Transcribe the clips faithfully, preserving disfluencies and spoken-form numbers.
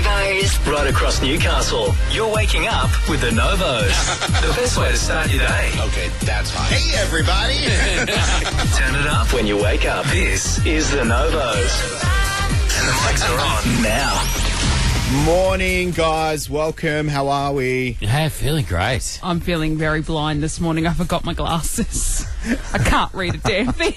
Novos. Right across Newcastle, you're waking up with the Novos. The best way to start your day. Okay, that's hot. Hey, everybody. Turn it up when you wake up. This is the Novos. And the mics are on now. Morning, guys. Welcome. How are we? Hey, feeling great. I'm feeling very blind this morning. I forgot my glasses. I can't read a damn thing.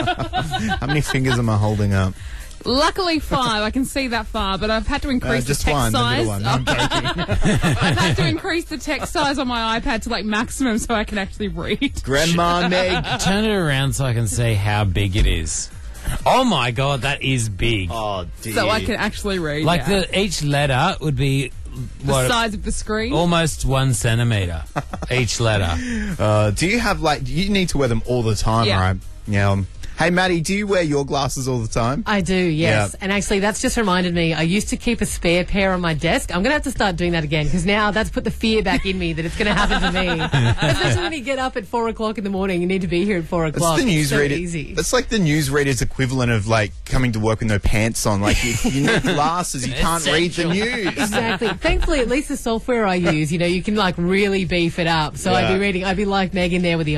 How many fingers am I holding up? Luckily five. I can see that far, but I've had to increase Uh, just the text one, the size. middle one. No, I'm joking. I've had to increase the text size on my iPad to like maximum so I can actually read. Grandma Meg. Turn it around so I can see how big it is. Oh my God, that is big. Oh, dear. So I can actually read. like yeah. the each letter would be the what? size of the screen. Almost one centimeter each letter. Uh, do you have, like, you need to wear them all the time, Yeah. right? Yeah. Um, hey, Maddie, do you wear your glasses all the time? I do, yes. Yeah. And actually, that's just reminded me, I used to keep a spare pair on my desk. I'm going to have to start doing that again because now that's put the fear back in me that it's going to happen to me. Especially when you get up at four o'clock in the morning, you need to be here at four o'clock. That's the It's so newsreader. easy. That's like the newsreader's equivalent of, like, coming to work with no pants on. Like, you, you need glasses. You can't read the news. Exactly. Thankfully, at least the software I use, you know, you can like really beef it up. So I'd Yeah. be reading, I'd be like Meg in there with the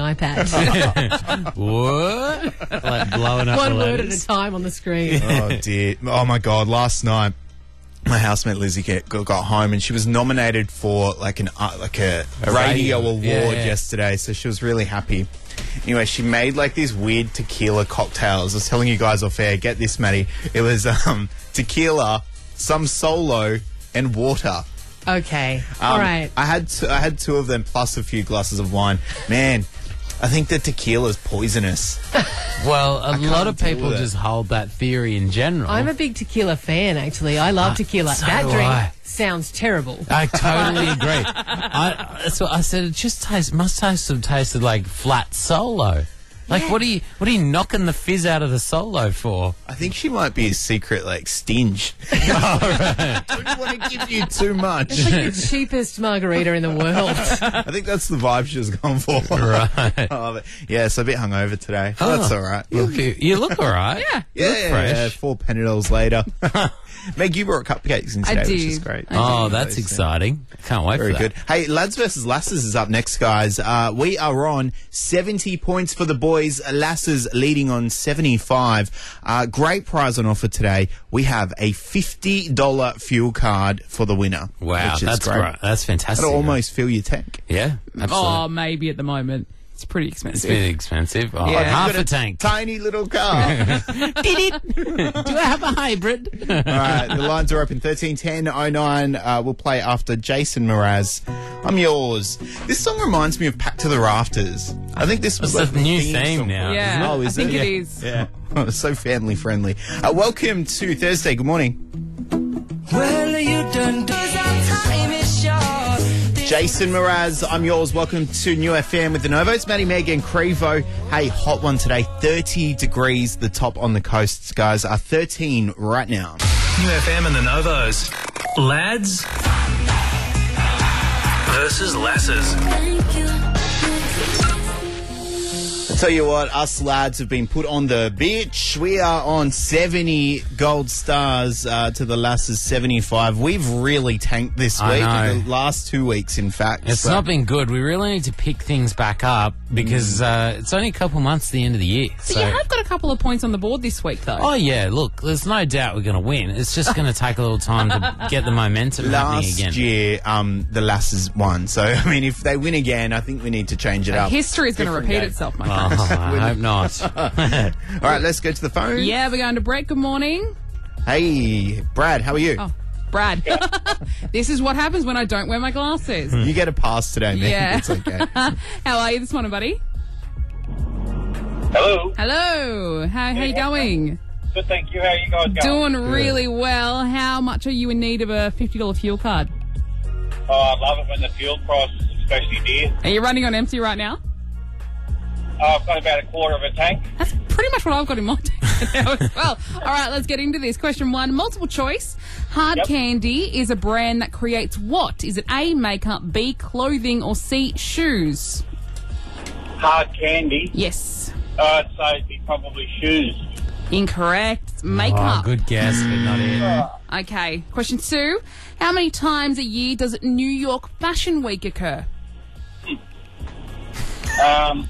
iPad. What? Like blowing up One the word at letters. a time on the screen. Oh, dear. Oh, my God. Last night, my housemate Lizzie get, got, got home and she was nominated for like an uh, like a, A radio, radio. award Yeah, yeah. yesterday, so she was really happy. Anyway, she made like these weird tequila cocktails. I was telling you guys off air. Get this, Maddie. It was um, tequila, some Solo, and water. Okay. Um, All right. I had t- I had two of them plus a few glasses of wine. Man, I think the tequila's poisonous. Well, a lot of deal people with it. just hold that theory in general. I'm a big tequila fan, actually. I love tequila. so that do drink I. sounds terrible. I totally agree. I, that's what I said. It just tastes, must taste have tasted like flat Solo. Like, what are you, what are you knocking the fizz out of the Solo for? I think she might be a secret like stinge. I don't want to give you too much. It's like the cheapest margarita in the world. I think that's the vibe she was going for. Right. Oh, but, yeah, so a bit hungover today. Oh, that's all right. You look, you look all right. Yeah. Yeah, look yeah, fresh. yeah, four Panadols later. Meg, you brought cupcakes in I today, which did. is great. Oh, that's Those, yeah. exciting. Can't wait Very for that. good. Hey, Lads versus Lasses is up next, guys. Uh, we are on seventy points for the boys. Lasses leading on seventy-five. Uh, great prize on offer today. We have a fifty dollars fuel card for the winner. Wow, which is that's great. great. That's fantastic. That'll almost fill your tank. Yeah, absolutely. Oh, maybe at the moment. It's pretty It's expensive. been expensive. Oh, Yeah. half You've got a tank. Tiny little car. Did it? Do I have a hybrid? All right, the lines are open. thirteen ten oh nine. Uh, we'll play after Jason Mraz. I'm yours. This song reminds me of Packed to the Rafters. I think this was It's like the new theme theme song. now. Yeah, Oh, I is think it? it Yeah. is. Yeah. Oh, it's so family friendly. Uh, welcome to Thursday. Good morning. Well, you done cause our time is short. Jason Mraz, I'm yours. Welcome to New F M with the Novos. Maddie, Meg and Crevo. Hey, hot one today. thirty degrees, the top on the coasts, guys. Are thirteen right now. New F M and the Novos. Lads versus Lasses. I tell you what, us lads have been put on the beach. We are on seventy gold stars uh, to the Lasses seventy-five. We've really tanked this I week. know. The last two weeks, in fact. It's So- not been good. We really need to pick things back up because uh, it's only a couple months to the end of the year. So you have got a couple of points on the board this week, though. Oh, yeah, look, there's no doubt we're going to win. It's just going to take a little time to get the momentum happening Last again. year, um, the Lasses won. So, I mean, if they win again, I think we need to change it up. History is going to Different repeat game. itself, my Oh, friend. I hope not. All right, let's go to the phone. Yeah, we're going to break. Good morning. Hey, Brad, how are you? Oh, Brad. This is what happens when I don't wear my glasses. You get a pass today, man. Yeah. It's okay. How are you this morning, buddy? Hello. Hello. How, how you going? Good, thank you. How are you guys going? Doing really well. How much are you in need of a fifty dollars fuel card? Oh, I love it when the fuel price is especially dear. Are you running on empty right now? Uh, I've got about a quarter of a tank. That's pretty much what I've got in my tank now as well. All right, let's get into this. Question one, multiple choice. Hard Yep. Candy is a brand that creates what? Is it A, makeup, B, clothing, or C, shoes? Hard candy. Yes. Uh, I'd say it'd be probably shoes. Incorrect. It's Oh, makeup. good guess, but not it. Okay. Question two. How many times a year does New York Fashion Week occur? Um,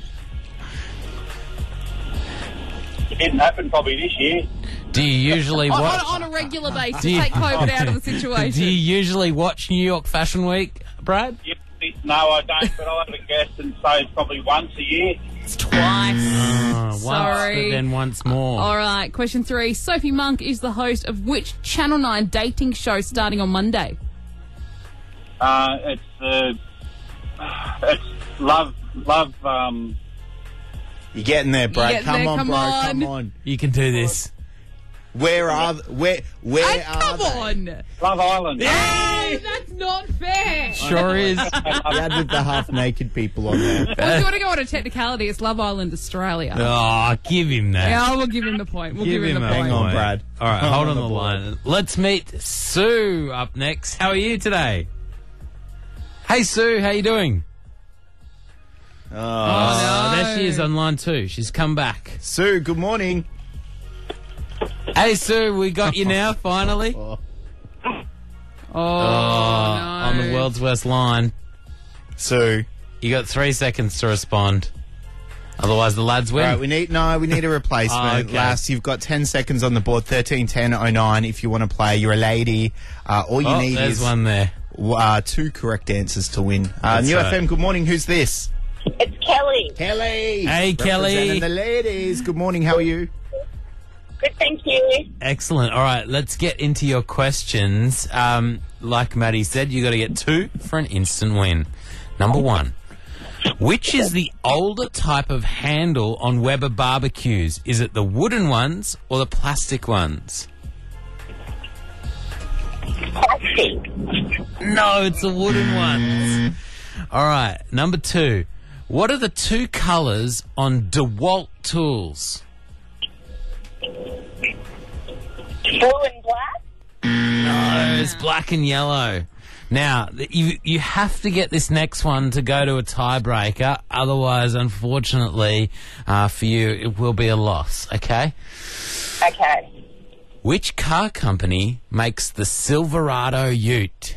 it didn't happen probably this year. Do you usually On, watch? on, on a regular basis, Do you- take COVID out of the situation. Do you usually watch New York Fashion Week, Brad? Yeah, no, I don't, but I'll have a guess and say it's probably once a year. It's twice. Oh, once, Sorry. but then once more. All right, question three. Sophie Monk is the host of which Channel nine dating show starting on Monday? Uh, it's uh, it's love, love. Um, You're getting there, Brad. You're getting Come there, on, come bro. on. Come on. You can do this. Where are th- where where Hey, are come they? on. Love Island. Hey, that's not fair. Sure is. You had with the half naked people on there. Well, if you want to go on a technicality, it's Love Island Australia. Oh, give him that. Yeah, we'll give him the point. We'll give, Give him, him the a point. Hang on, point. Brad. All right, Hang hold on on the the board. line. Let's meet Sue up next. How are you today? Hey, Sue, how you doing? Oh, Oh, there she is on line two. She's come back. Sue, good morning. Hey, Sue, we got you now, finally. Oh. Oh, Oh, no. on the world's worst line. Sue. You got three seconds to respond. Otherwise, the lads win. Right, we need no, we need a replacement. Oh, okay. Lass, you've got ten seconds on the board. Thirteen ten oh nine. If you want to play, you're a lady. Uh, all you oh, need there's is one there. uh, two correct answers to win. Uh, That's New right. F M. Good morning. Who's this? It's Kelly. Kelly. Hey, Kelly. Representing the ladies. Good morning. How are you? Good, thank you. Excellent. All right, let's get into your questions. Um, like Maddie said, you got to get two for an instant win. Number one. Which is the older type of handle on Weber barbecues? Is it the wooden ones or the plastic ones? Plastic. No, it's the wooden ones. All right, number two. What are the two colours on DeWalt tools? Blue and black. No, it's black and yellow. Now, th- you you have to get this next one to go to a tiebreaker. Otherwise, unfortunately, uh, for you, it will be a loss, okay? Okay. Which car company makes the Silverado Ute?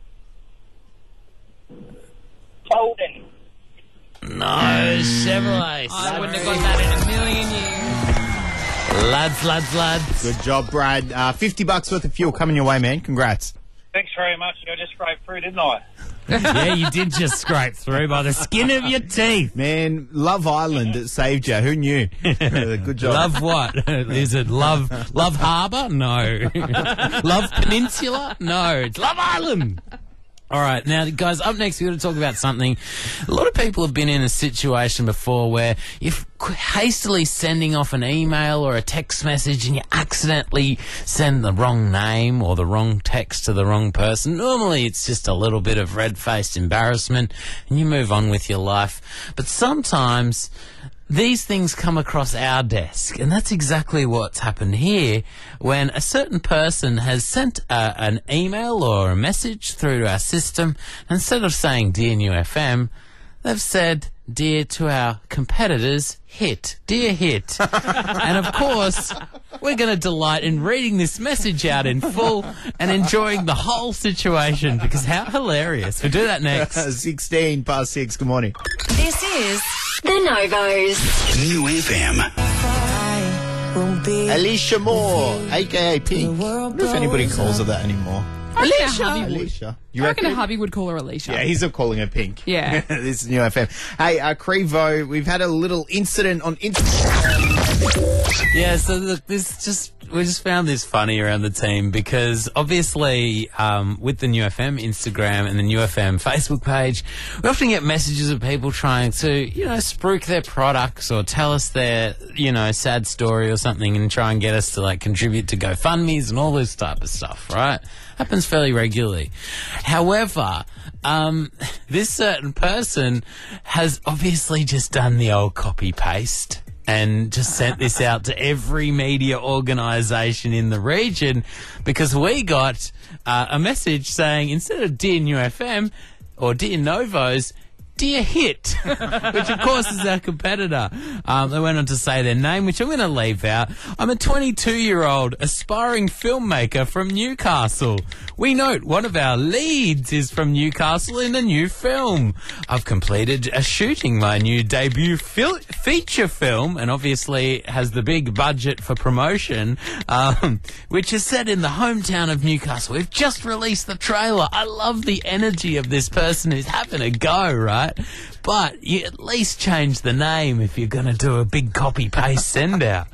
Holden. No, Chevrolet. I wouldn't have got that in a million years. Lads, lads, lads. Good job, Brad. Uh, fifty bucks worth of fuel coming your way, man. Congrats. Thanks very much. I just scraped through, didn't I? Yeah, you did just scrape through by the skin of your teeth. Man, Love Island, it saved you. Who knew? Good job. Love what? Is it Love Love Harbour? No. Love Peninsula? No. It's Love Island. All right, now, guys, up next, we're going to talk about something. A lot of people have been in a situation before where you're hastily sending off an email or a text message and you accidentally send the wrong name or the wrong text to the wrong person. Normally, it's just a little bit of red-faced embarrassment and you move on with your life. But sometimes these things come across our desk, and that's exactly what's happened here when a certain person has sent uh, an email or a message through to our system. Instead of saying Dear New F M, they've said Dear to our competitors, Hit. Dear Hit. And of course, we're going to delight in reading this message out in full and enjoying the whole situation, because how hilarious. We'll do that next. sixteen past six. Good morning. This is The Novos. New F M. Alicia Moore, a k a Pink. I wonder if anybody calls her that anymore. I reckon a hubby would. Alicia. You I reckon a reckon? hubby would call her Alicia. Yeah, he's not calling her Pink. Yeah. This is New F M. Hey, uh, Crevo, we've had a little incident on Instagram. Yeah, so look, this just we just found this funny around the team because obviously um, with the New F M Instagram and the New F M Facebook page, we often get messages of people trying to, you know, spruik their products or tell us their, you know, sad story or something and try and get us to like contribute to GoFundMes and all this type of stuff, right? Happens fairly regularly. However, um, this certain person has obviously just done the old copy paste and just sent this out to every media organisation in the region because we got uh, a message saying instead of Dear New F M or Dear Novos, Dear Hit, which of course is our competitor. Um, they went on to say their name, which I'm going to leave out. I'm a twenty-two-year-old aspiring filmmaker from Newcastle. We note one of our leads is from Newcastle in a new film. I've completed a shooting my new debut fil- feature film, and obviously has the big budget for promotion, um, which is set in the hometown of Newcastle. We've just released the trailer. I love the energy of this person who's having a go, right? But you at least change the name if you're going to do a big copy-paste send-out.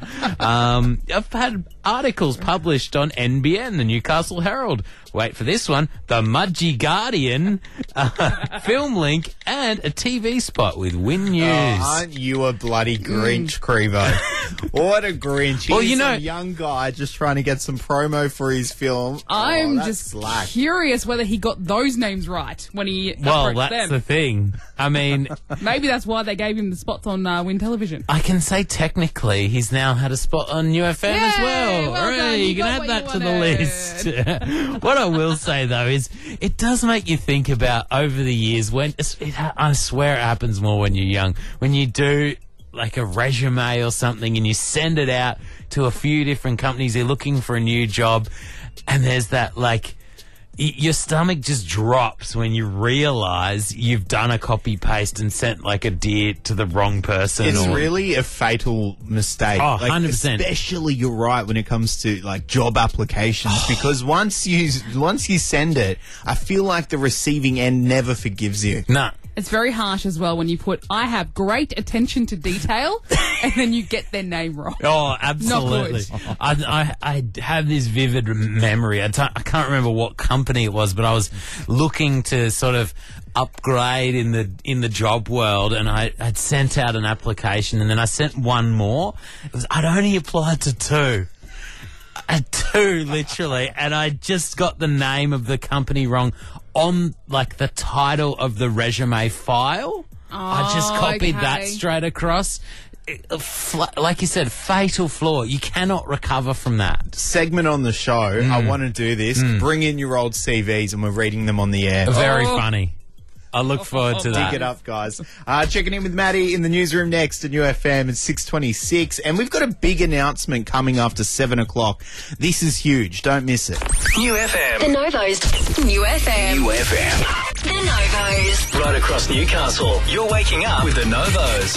Um, I've had articles published on N B N, the Newcastle Herald. Wait for this one. The Mudgee Guardian, uh, Film Link, and a T V spot with Win News. Oh, aren't you a bloody Grinch, Crevo? What a Grinch. He's Well, you know- some young guy just trying to get some promo for his film. I'm Oh, that's just slack. curious whether he got those names right when he Well, approached that's them. the thing. I mean, Maybe that's why they gave him the spots on uh, Win Television. I can say technically he's now had a spot on U F M as Yay, well. well Hooray, done, you you can got add what that you to the wanted. list. What I will say though is it does make you think about over the years when it, ha- I swear it happens more when you're young. When you do like a resume or something and you send it out to a few different companies, they're looking for a new job, and there's that like y- your stomach just drops when you realise you've done a copy paste and sent like a dear to the wrong person. It's or, really a fatal mistake. Oh, Like, one hundred percent. Especially, you're right when it comes to like job applications, because once you once you send it, I feel like the receiving end never forgives you. Nah. It's very harsh as well when you put, I have great attention to detail, and then you get their name wrong. Oh, absolutely. I, I, I have this vivid memory. I, t- I can't remember what company it was, but I was looking to sort of upgrade in the in the job world, and I had sent out an application, and then I sent one more. It was, I'd only applied to two. Uh, two, literally, and I just got the name of the company wrong on, like, the title of the resume file. I just copied that okay. straight across. It- a fl- like you said, fatal flaw. You cannot recover from that. Segment on the show. I want to do this. Bring in your old C Vs, and we're reading them on the air. Very Oh. funny. I look forward to that. Dig it up, guys. Uh, checking in with Maddie in the newsroom next at U F M at six twenty-six. And we've got a big announcement coming after seven o'clock. This is huge. Don't miss it. U F The M. Novos. U F M. U F M. The Novos. Right across Newcastle. You're waking up with the Novos.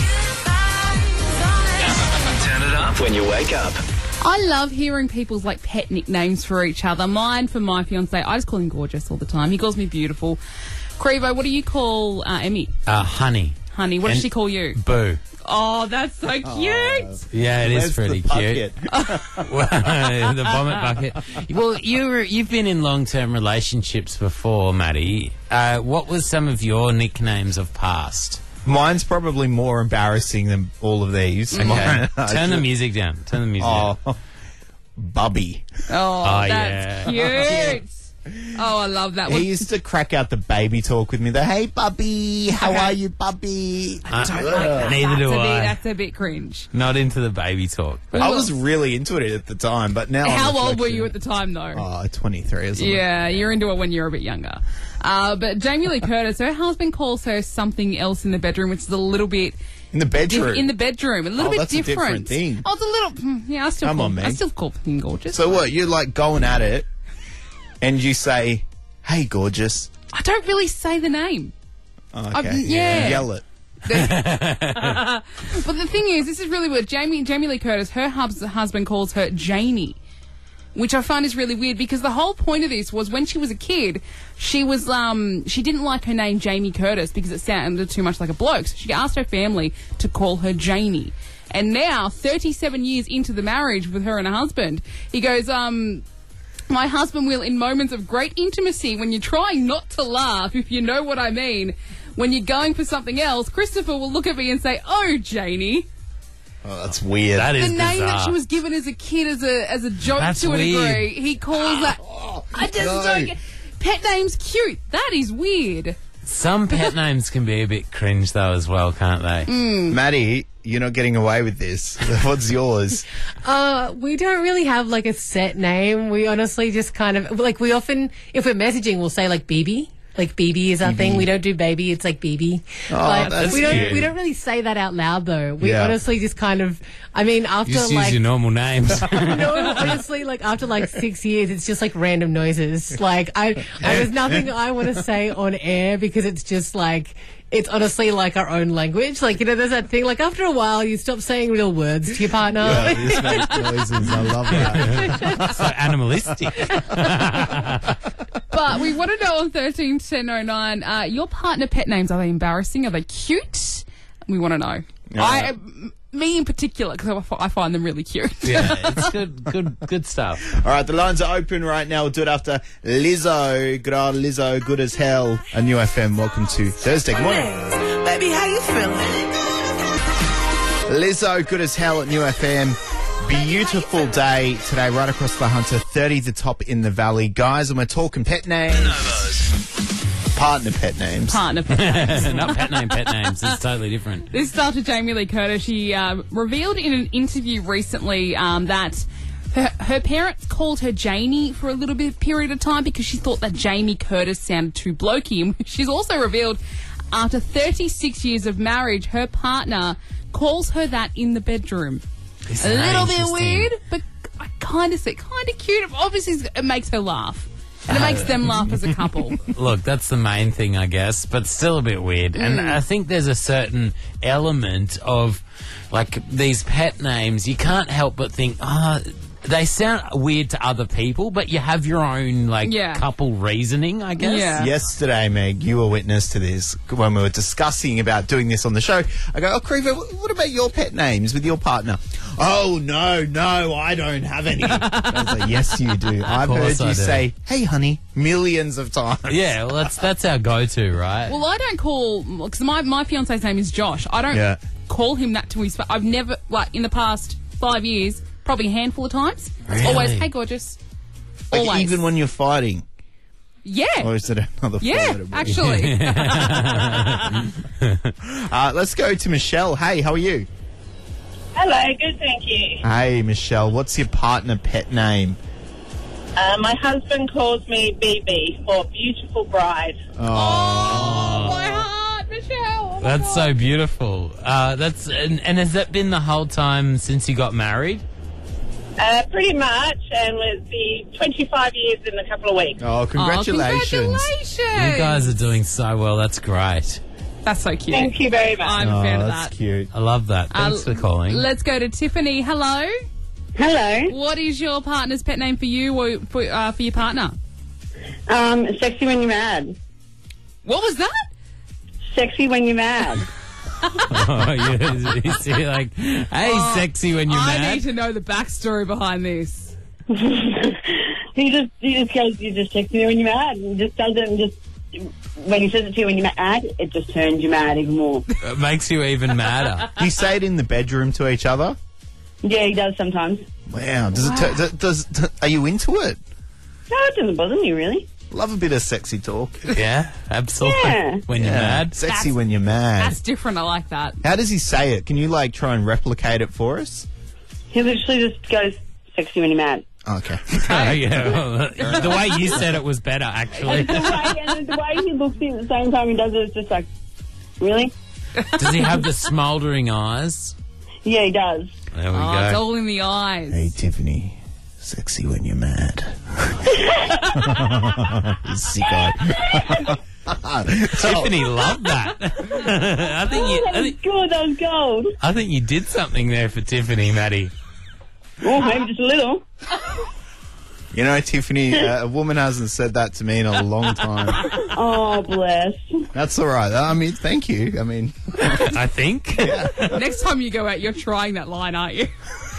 Turn it up when you wake up. I love hearing people's like pet nicknames for each other. Mine for my fiance, I just call him gorgeous all the time. He calls me beautiful. Crevo, what do you call uh, Emmy? Uh, honey. Honey, what And- does she call you? Boo. Oh, that's so cute. Yeah, it is Where's pretty the cute. bucket? The vomit bucket. Well, you were, you've been in long-term relationships before, Maddie. Uh, what was some of your nicknames of past? Mine's probably more embarrassing than all of these. Okay. Mine- Turn the music down. Turn the music down. Oh, Bubby. Oh, Oh, that's cute. Oh, I love that one. He used to crack out the baby talk with me. The hey, Bubby, how Okay. are you, Bubby? Uh, Don't like that. Neither that's do a I. Bit, that's a bit cringe. Not into the baby talk. But I was really into it at the time, but now How I'm old were reflecting- you at the time, though? Oh, twenty-three or something. Yeah, you're into it when you're a bit younger. Uh, but Jamie Lee Curtis, her husband calls her something else in the bedroom, which is a little bit In the bedroom. diff- in the bedroom, a little Oh, bit that's a different. different thing. Oh, it's a little. mm, Yeah, I still Come call, on, I man. still call him gorgeous. So what? You're like going at it, and you say, "Hey, gorgeous." I don't really say the name. Oh, Um, okay. yeah. Yell it. But the thing is, this is really weird. Jamie Jamie Lee Curtis, her hubs, husband calls her Janie, which I find is really weird because the whole point of this was when she was a kid, she was um she didn't like her name Jamie Curtis because it sounded too much like a bloke. So she asked her family to call her Janie. And now, thirty-seven years into the marriage with her and her husband, he goes, um, my husband will, in moments of great intimacy, when you're trying not to laugh, if you know what I mean, when you're going for something else, Christopher will look at me and say, "Oh, Janie." Oh, that's weird. that The is name bizarre. that she was given as a kid as a as a joke That's to a weird. degree. He calls that. I just no. don't get. Pet name's cute. That is weird. Some pet names can be a bit cringe, though, as well, can't they? Mm. Maddie, you're not getting away with this. What's yours? Uh, we don't really have like a set name. We honestly just kind of like we often, if we're messaging, we'll say like B B. Like B B is our thing. We don't do baby. It's like B B. Oh, like, that's we don't. cute. We don't really say that out loud though. We Yeah. honestly just kind of. I mean, after You just like use your normal names. no, honestly, like after like six years, it's just like random noises. Like I, I there's nothing I want to say on air because it's just like. It's honestly like our own language. Like, you know, there's that thing, like after a while you stop saying real words to your partner. Yeah, you just make noises. I love that. So animalistic. But we want to know on thirteen ten oh nine, uh, your partner pet names, are they embarrassing? Are they cute? We want to know. Yeah. I, m- me in particular, because I, fi- I find them really cute. Yeah, it's good, good, good stuff. All right, the lines are open right now. We'll do it after Lizzo. Good old Lizzo, good as hell. A new F M. Welcome to Thursday. Good morning. Baby, how you feeling? Lizzo, good as hell at New F M. Beautiful day today, right across the Hunter. thirty to top in the valley, guys. And we're talking pet names, partner pet names. Partner pet names. Not pet name, pet names. It's totally different. This is after Jamie Lee Curtis. She um, revealed in an interview recently um, that her, her parents called her Janie for a little bit period of time because she thought that Jamie Curtis sounded too blokey. She's also revealed after thirty-six years of marriage, her partner calls her that in the bedroom. Isn't A that little bit interesting? weird, but I kind of see, kind of cute. Obviously, it makes her laugh. And it makes them laugh as a couple. Look, that's the main thing, I guess, but still a bit weird. And I think there's a certain element of, like, these pet names, you can't help but think, ah, they sound weird to other people, but you have your own, like, Yeah. couple reasoning, I guess. Yeah. Yesterday, Meg, you were witness to this when we were discussing about doing this on the show. I go, oh, Creever, what about your pet names with your partner? Oh, no, no, I don't have any. I was like, yes, you do. I've heard course you I do. say, hey, honey, millions of times. Yeah, well, that's that's our go-to, right? Well, I don't call, because my, my fiance's name is Josh. I don't Yeah. call him that to his face. I've never, like, in the past five years, probably a handful of times. It's Really? always, hey, gorgeous. Like, Always. even when you're fighting. Yeah. Or is it another Yeah, four-letter word? actually. Uh, let's go to Michelle. Hey, how are you? Hello, good, thank you. Hey, Michelle, what's your partner pet name? Uh, my husband calls me B B for beautiful bride. Oh, my heart, Michelle. Oh, my That's God. so beautiful. Uh, that's and, and has that been the whole time since you got married? Uh, pretty much, and will be twenty-five years in a couple of weeks. Oh, Oh, congratulations. congratulations. You guys are doing so well. That's great. That's so cute. Thank you very much. I'm a Oh, fan of that's that. cute. I love that. Thanks Uh, for calling. Let's go to Tiffany. Hello. Hello. What is your partner's pet name for you or for, uh, for your partner? Um, sexy when you're mad. What was that? Sexy when you're mad. Oh, you, you see, like, hey, sexy when you're I mad. need to know the backstory behind this. he just he just goes, you just text me when you're mad. He just does it and just, when he says it to you when you're mad, it just turns you mad even more. It makes you even madder. Do you say it in the bedroom to each other? Yeah, he does sometimes. Wow. Does it? T- does, does are you into it? No, it doesn't bother me, really. Love a bit of sexy talk. Yeah, absolutely. Yeah. When you're mad. Sexy That's- when you're mad. That's different. I like that. How does he say it? Can you like try and replicate it for us? He literally just goes, sexy when you're mad. Okay. Oh, yeah. Well, the way you said it was better, actually. And the way, and the way he looks at me at the same time he does it, it's just like, really? Does he have the smouldering eyes? Yeah, he does. There we Oh, it's go. all in the eyes. Hey, Tiffany. Sexy when you're mad. Sicko. Tiffany loved that. I think you. Oh, I that was think, good, that was gold. I think you did something there for Tiffany, Maddie. Oh, maybe just a little. You know, Tiffany, uh, a woman hasn't said that to me in a long time. Oh, bless. That's all right. I mean, thank you. I mean, I think. Next time you go out, you're trying that line, aren't you?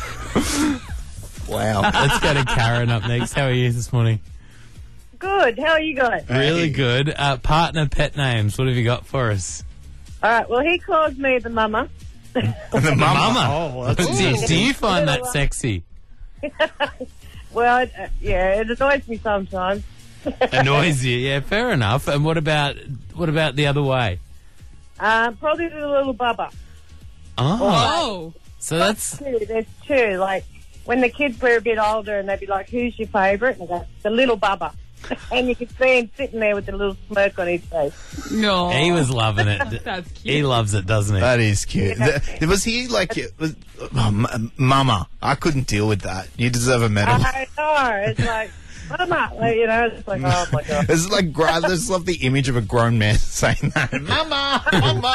wow. Let's go to Karen up next. How are you this morning? Good, how are you guys? Really good. Uh, partner pet names. What have you got for us? All right, well, he calls me the mama. The mama. Oh, that's do, do you find that sexy? Well, uh, yeah, it annoys me sometimes. Annoys you? Yeah, fair enough. And what about what about the other way? Uh, probably the little bubba. Oh, Oh. so that's Two, there's two. Like, when the kids were a bit older and they'd be like, who's your favourite? And I go, the little bubba. and you could see him sitting there with a little smirk on his face. No. He was loving it. That's cute. He loves it, doesn't he? That is cute. The- was he like, was, oh, m- Mama? I couldn't deal with that. You deserve a medal. I know. It's like, Mama, like, you know, it's like, oh my god. It's like, gr- I just love the image of a grown man saying that. Mama,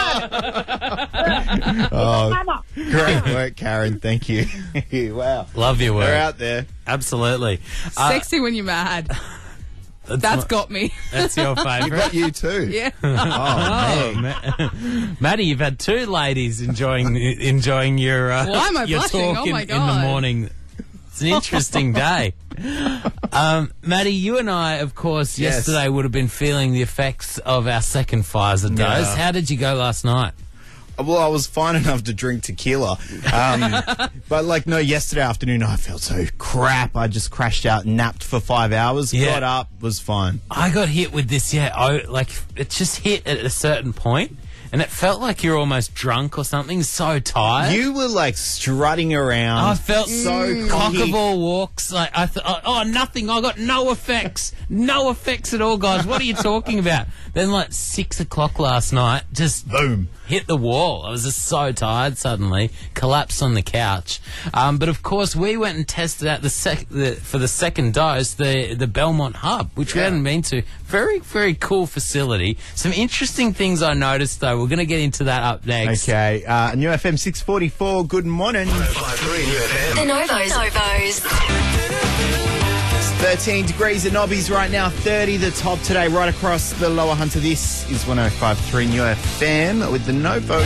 Mama. Oh, Mama. great work, Karen. Thank you. Wow. Love your We're work. out there. Absolutely. Uh, Sexy when you're mad. that's That's my- got me. That's your favourite. Got you too. Yeah. Oh, Oh, Ma- Maddie, you've had two ladies enjoying enjoying your uh, Why am I your blushing? talk Oh in, my in the God. morning. It's an interesting day. Um, Maddie, you and I, of course, Yes. yesterday would have been feeling the effects of our second Pfizer dose. Yeah. How did you go last night? well, I was fine enough to drink tequila. Um, but, like, no, yesterday afternoon I felt so crap. I just crashed out, napped for five hours, Yeah. got up, was fine. I got hit with this, yeah. I, like, it just hit at a certain point, and it felt like you're almost drunk or something, so tired. You were, like, strutting around. I felt so cock cocky. of all walks. Like I thought, oh, nothing. I got no effects, no effects at all, guys. What are you talking about? Then, like six o'clock last night, just Boom. hit the wall. I was just so tired. Suddenly, collapsed on the couch. Um, but of course, we went and tested out the, sec- the for the second dose, the the Belmont Hub, which we Yeah. hadn't been to. Very, very cool facility. Some interesting things I noticed, though. We're going to get into that up next. Okay, uh, New F M six forty-four, good morning. five three New F The M. Novos. Novos. thirteen degrees at Nobby's right now, thirty the top today, right across the lower Hunter. This is one oh five point three New F M with the Novos.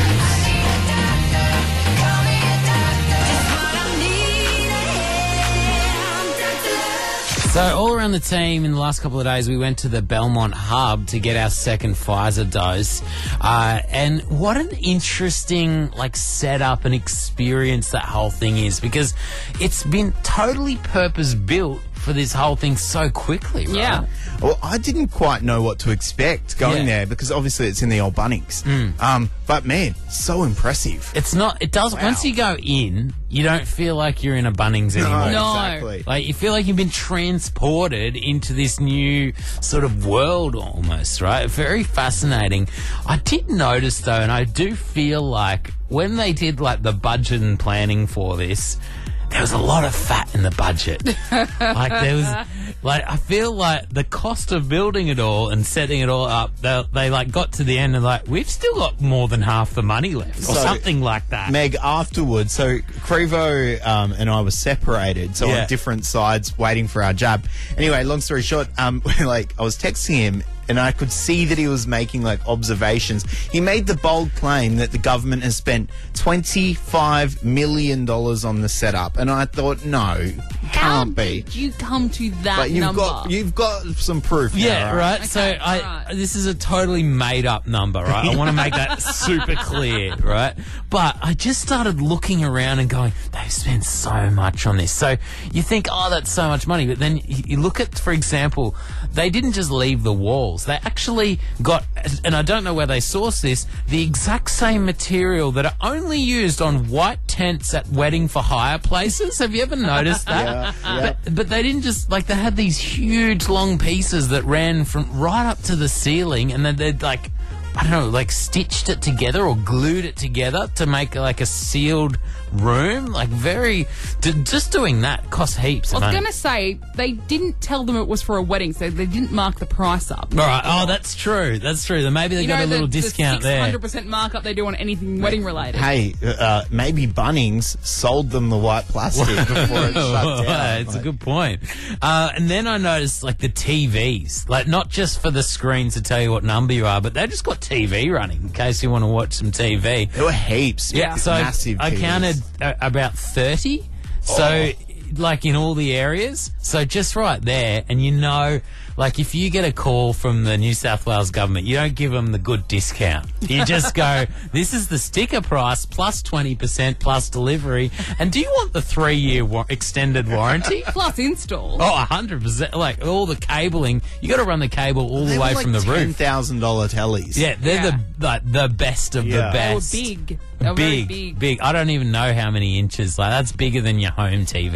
So all around the team in the last couple of days, we went to the Belmont Hub to get our second Pfizer dose. Uh, and what an interesting, like, setup and experience that whole thing is, because it's been totally purpose-built for this whole thing so quickly, right? Yeah. Well, I didn't quite know what to expect going Yeah. there because obviously it's in the old Bunnings. Um, but man, so impressive. It's not, it does, Wow. once you go in, you don't feel like you're in a Bunnings anymore. No. exactly. Like, you feel like you've been transported into this new sort of world almost, right? Very fascinating. I did notice, though, and I do feel like when they did, like, the budget and planning for this, there was a lot of fat in the budget. Like, there was, like, I feel like the cost of building it all and setting it all up, they, they like, got to the end and, like, we've still got more than half the money left, or So- something like that. Meg, afterwards, so Crevo um, and I were separated, so Yeah. on different sides, waiting for our jab. Anyway, long story short, um, like I was texting him, and I could see that he was making like observations. He made the bold claim that the government has spent twenty-five million dollars on the setup, and I thought, no, How can't be. did you come to that But you've number? got you've got some proof. now, Yeah, right. Okay, so I, alright. this is a totally made up number, right? I want to make that super clear, right? But I just started looking around and going, they've spent so much on this. So you think, oh, that's so much money. But then you you look at, for example, they didn't just leave the walls. They actually got, and I don't know where they sourced this, the exact same material that are only used on white tents at wedding for hire places. Have you ever noticed that? Yeah, yeah. But, but they didn't just, like, they had these huge long pieces that ran from right up to the ceiling, and then they'd, like, I don't know, like, stitched it together or glued it together to make, like, a sealed room. Like, very, d- just doing that costs heaps I of was money. going to say, they didn't tell them it was for a wedding, so they didn't mark the price up. All right. Oh, that's true. That's true. Then maybe they You got know, a little the, discount the there. six hundred percent markup they do on anything wedding related. Hey, uh, maybe Bunnings sold them the white plastic before it shut down. It's a Like, good point. Uh, and then I noticed, like, the T Vs, like, not just for the screens to tell you what number you are, but they just got T V running in case you want to watch some T V. There were heaps. Yeah, so I, massive. I T Vs. counted uh, about thirty. So, like, in all the areas. So just right there, and you know, like, if you get a call from the New South Wales government, you don't give them the good discount. You just go, this is the sticker price plus twenty percent plus delivery. And do you want the three-year wa- extended warranty? Plus install. Oh, one hundred percent. Like, all the cabling, you got to run the cable all They the were way like from the ten roof. thousand dollar tellies. Yeah, they're Yeah. the like the best of Yeah. the They were best. big. They were very big, big. big. I don't even know how many inches. Like, that's bigger than your home T V.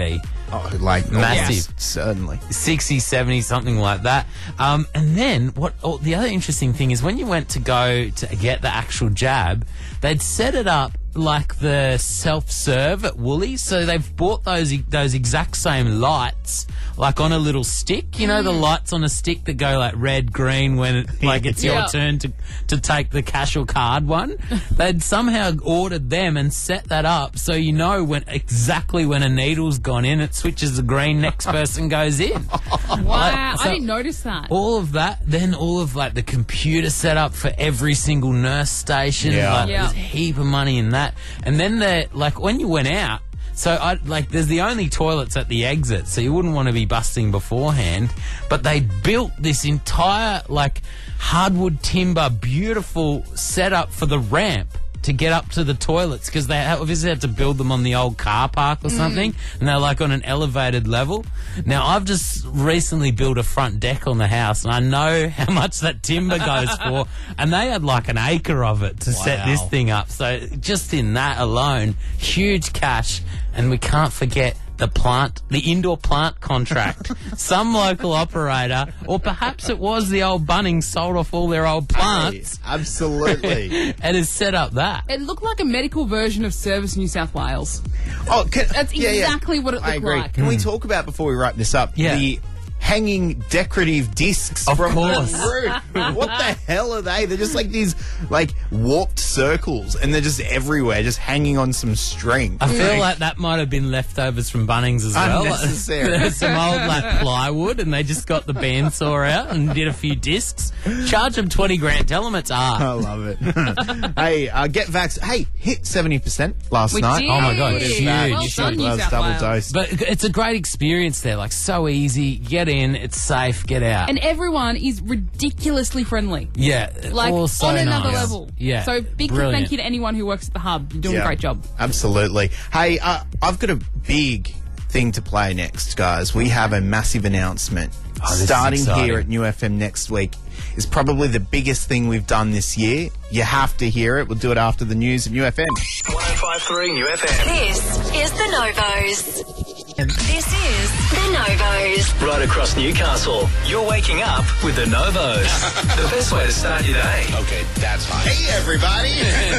Oh, like Massive. yes, certainly. sixty, seventy, something like that. Um, and then what? Oh, the other interesting thing is when you went to go to get the actual jab, they'd set it up like the self-serve at Woolies. So they've bought those those exact same lights, like on a little stick. You know, the lights on a stick that go like red, green when it, like it's Yeah. your turn to to take the cash or card one. They'd somehow ordered them and set that up so you know when exactly when a needle's gone in, it switches the green. Next person goes in. Wow, So- I didn't notice that. All of that, then all of like the computer setup for every single nurse station. Yeah. Like, Yeah. There's a heap of money in that. And then the like when you went out, so I like there's the only toilets at the exit, so you wouldn't want to be busting beforehand. But they built this entire like hardwood timber, beautiful setup for the ramp to get up to the toilets because they obviously had to build them on the old car park or something, and they're like on an elevated level. Now I've just recently built a front deck on the house, and I know how much that timber goes for, and they had like an acre of it to set this Wow. thing up. So just in that alone, huge cash, and we can't forget the plant, the indoor plant contract. Some local operator, or perhaps it was the old Bunnings sold off all their old plants Hey, absolutely. and has set up that. It looked like a medical version of Service New South Wales. Oh, can, That's yeah, yeah. exactly what it I looked agree. like. Can we talk about before we wrap this up? Yeah. The hanging decorative discs Of from course. the roof. What the hell are they? They're just like these like warped circles, and they're just everywhere, just hanging on some string. I feel like that might have been leftovers from Bunnings as well. Unnecessary. There's some old like plywood, and they just got the bandsaw out and did a few discs. Charge them twenty grand. Tell them it's art. I love it. Hey, uh, get vax. Hey, hit seventy percent last We night. did. Oh my God, What is huge. that? Well You done, should New love South double Wales. dose. But it's a great experience there. Like so easy. Get in. It's safe. Get out. And everyone is ridiculously friendly. yeah, Like, all so on another nice. level. Yeah. So, big brilliant. thank you to anyone who works at the hub. You're doing Yeah, a great job. Absolutely. Hey, uh, I've got a big thing to play next, guys. We have a massive announcement. Oh, this is Starting exciting. here at New F M next week is probably the biggest thing we've done this year. You have to hear it. We'll do it after the news at New F M. one oh five point three New F M. This is the Novos. This is the Novos. Right across Newcastle, you're waking up with the Novos. The best way to start your day. Okay, that's fine. Hey, everybody.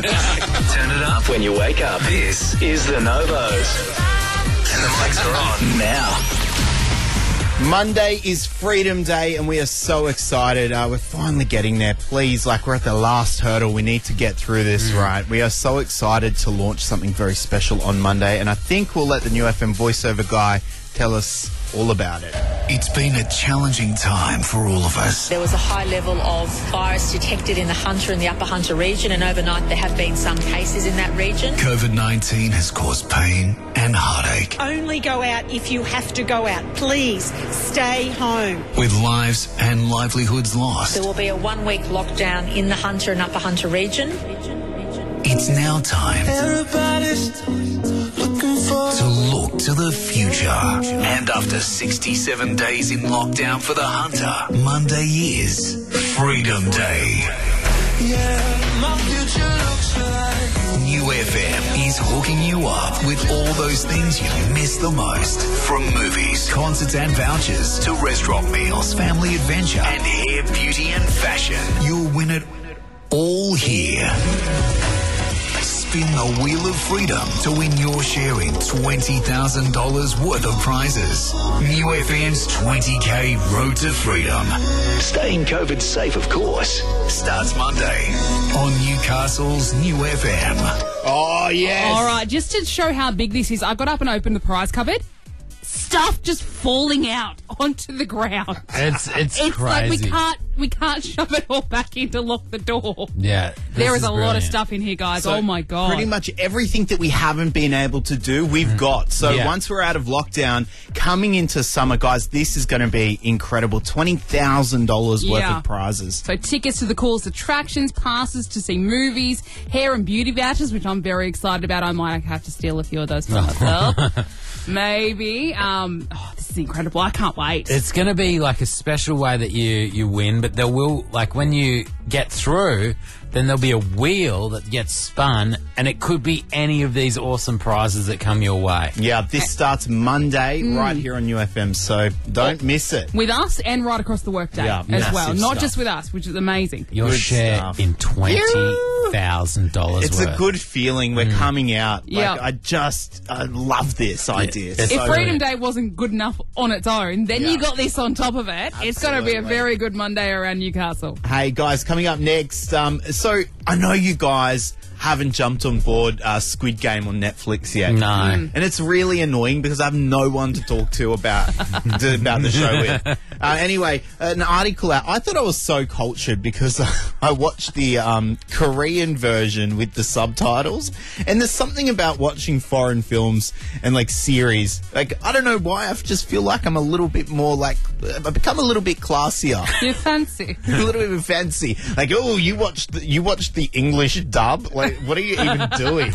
Turn it up when you wake up. This is the Novos. And the mics are on now. Monday is Freedom Day, and we are so excited. Uh, we're finally getting there. Please, like, we're at the last hurdle. We need to get through this, right? We are so excited to launch something very special on Monday, and I think we'll let the New F M voiceover guy tell us all about it. It's been a challenging time for all of us. There was a high level of virus detected in the Hunter and the Upper Hunter region, and overnight there have been some cases in that region. COVID nineteen has caused pain and heartache. Only go out if you have to go out. Please stay home. With lives and livelihoods lost, There will be a one-week lockdown in the Hunter and Upper Hunter region. it's now time to look to the future. And after sixty-seven days in lockdown for the Hunter, Monday is Freedom Day. New F M is hooking you up with all those things you miss the most. From movies, concerts and vouchers to restaurant meals, family adventure and hair, beauty and fashion. You'll win it all here. Spin the Wheel of Freedom to win your share in twenty thousand dollars worth of prizes. New F M's twenty K Road to Freedom. Staying COVID safe, of course. Starts Monday on Newcastle's New F M. Oh, yes. All right, just to show how big this is, I got up and opened the prize cupboard. Stuff just falling out onto the ground. It's it's, It's crazy. like we can't we can't shove it all back in to lock the door. Yeah, There this is a lot of brilliant. stuff in here, guys. So oh my god! Pretty much everything that we haven't been able to do, we've got. So Yeah. once we're out of lockdown, coming into summer, guys, this is going to be incredible. twenty thousand dollars worth Yeah. of prizes. So tickets to the coolest attractions, passes to see movies, hair and beauty vouchers, which I'm very excited about. I might have to steal a few of those for myself. Maybe. Um, oh, this is incredible. I can't wait. It's going to be like a special way that you, you win, but there will, like, when you get through, then there'll be a wheel that gets spun, and it could be any of these awesome prizes that come your way. Yeah, this starts Monday right here on U F M, so don't miss it. With us and right across the workday Yeah, as massive well. Not stuff. just with us, which is amazing. Your Good share stuff. in twenty thousand dollars It's worth. a good feeling. We're coming out. Like, Yeah. I just I love this idea. It's If so Freedom good. Day wasn't good enough on its own, then Yeah. you got this on top of it. It's going to be a Absolutely. very good Monday around Newcastle. Hey guys, coming up next. Um, so I know you guys haven't jumped on board uh, Squid Game on Netflix yet. No. Mm. And it's really annoying because I have no one to talk to about to, about the show with. Uh, anyway, an article out. I thought I was so cultured because I watched the um, Korean version with the subtitles, and there's something about watching foreign films and like series. Like I don't know why, I just feel like I'm a little bit more like I've become a little bit classier. You're fancy. A little bit fancy. Like, oh, you watched the, you watched the English dub? Like, what are you even doing?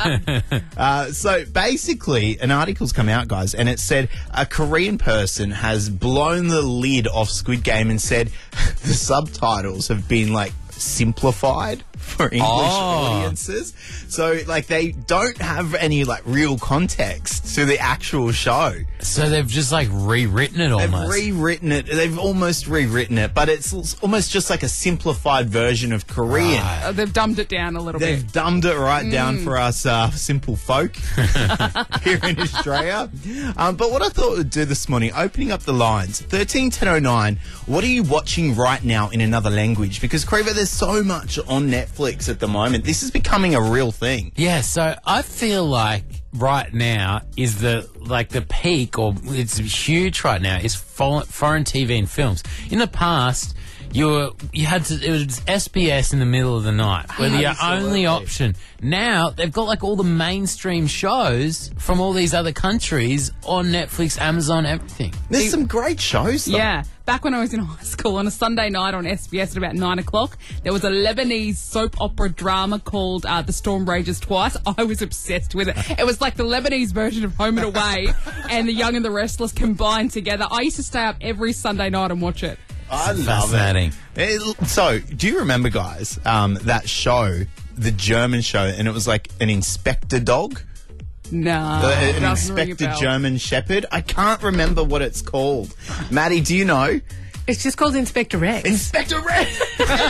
uh, so basically, an article's come out, guys, and it said a Korean person has blown the lid off Squid Game and said the subtitles have been like simplified for English Oh. audiences. So like they don't have any like real context to the actual show. So they've just like rewritten it They've almost. rewritten it. They've almost rewritten it, but it's l- almost just like a simplified version of Korean. Uh, they've dumbed it down a little They've bit. dumbed it right down Mm. for us uh, simple folk here in Australia. Um, but what I thought we'd do this morning, opening up the lines, thirteen ten oh nine, what are you watching right now in another language? Because, Creever, there's so much on Netflix at the moment. This is becoming a real thing. Yeah, so I feel like right now is the like the peak, or it's huge right now, is fo- foreign T V and films. In the past, you were you had to it was S B S in the middle of the night, were the Absolutely. only option. Now they've got like all the mainstream shows from all these other countries on Netflix, Amazon, everything. There's some great shows, though. Yeah. Back when I was in high school, on a Sunday night on S B S at about nine o'clock, there was a Lebanese soap opera drama called uh, The Storm Rages Twice. I was obsessed with it. It was like the Lebanese version of Home and Away and The Young and the Restless combined together. I used to stay up every Sunday night and watch it. I love Fascinating. it. It- So, do you remember, guys, um, that show, the German show, and it was like an inspector dog? No, Uh, an doesn't ring a inspector bell. German shepherd? I can't remember what it's called. Maddie, do you know? It's just called Inspector Rex. Inspector Rex!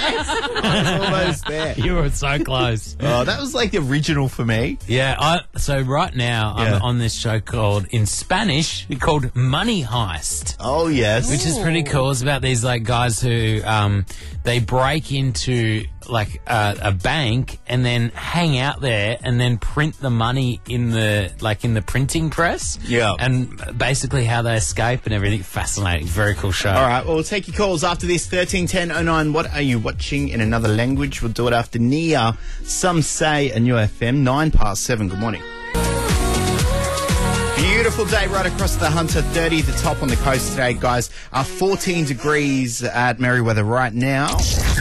I was almost there. You were so close. Oh, that was like the original for me. Yeah, I, so right now Yeah. I'm on this show called, in Spanish, called Money Heist. Oh, yes. Which is pretty cool. It's about these like guys who um, they break into like uh, a bank and then hang out there and then print the money in the like in the printing press. Yeah. And basically how they escape and everything. Fascinating. Very cool show. All right, well, we'll take your calls after this. thirteen ten oh nine. What are you watching in another language? We'll do it after Nia. Some say and U F M. Nine past seven. Good morning. Beautiful day right across the Hunter. thirty the top on the coast today, guys. Uh, fourteen degrees at Merriweather right now.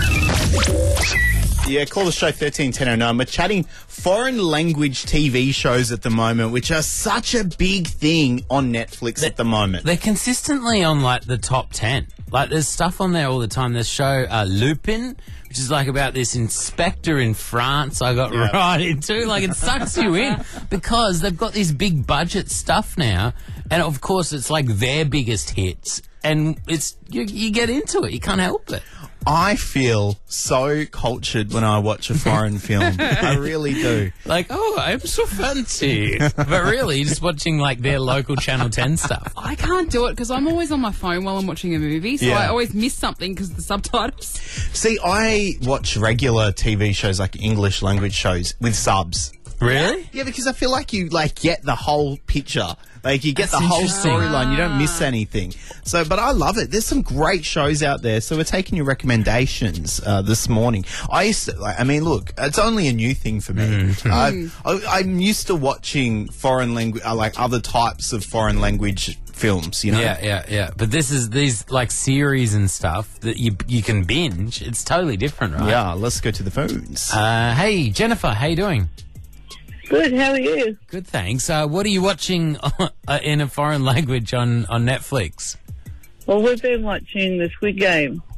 Yeah, call the show thirteen ten oh nine. We're chatting foreign language T V shows at the moment, which are such a big thing on Netflix at the moment. They're consistently on like the top ten. Like there's stuff on there all the time. There's show uh, Lupin, which is like about this inspector in France. I got Yeah. right into. Like it sucks you in because they've got these big budget stuff now, and of course it's like their biggest hits, and it's you, you get into it. You can't help it. I feel so cultured when I watch a foreign film. I really do. Like, oh, I'm so fancy. But really, you're just watching like their local Channel ten stuff. I can't do it because I'm always on my phone while I'm watching a movie, so Yeah. I always miss something because of the subtitles. See, I watch regular T V shows, like English language shows, with subs. Really? Yeah, because I feel like you like get the whole picture. Like you get That's the whole interesting. storyline. You don't miss anything. So, but I love it. There's some great shows out there. So we're taking your recommendations uh, this morning. I used to, like, I mean, look, it's only a new thing for me. Mm. I, I, I'm used to watching foreign language, uh, like other types of foreign language films. You know? Yeah, yeah, yeah. But this is these like series and stuff that you you can binge. It's totally different, right? Yeah. Let's go to the phones. Uh, hey, Jennifer, how you doing? Good, how are you? Good, thanks. Uh, what are you watching uh, in a foreign language on, on Netflix? Well, we've been watching the Squid Game.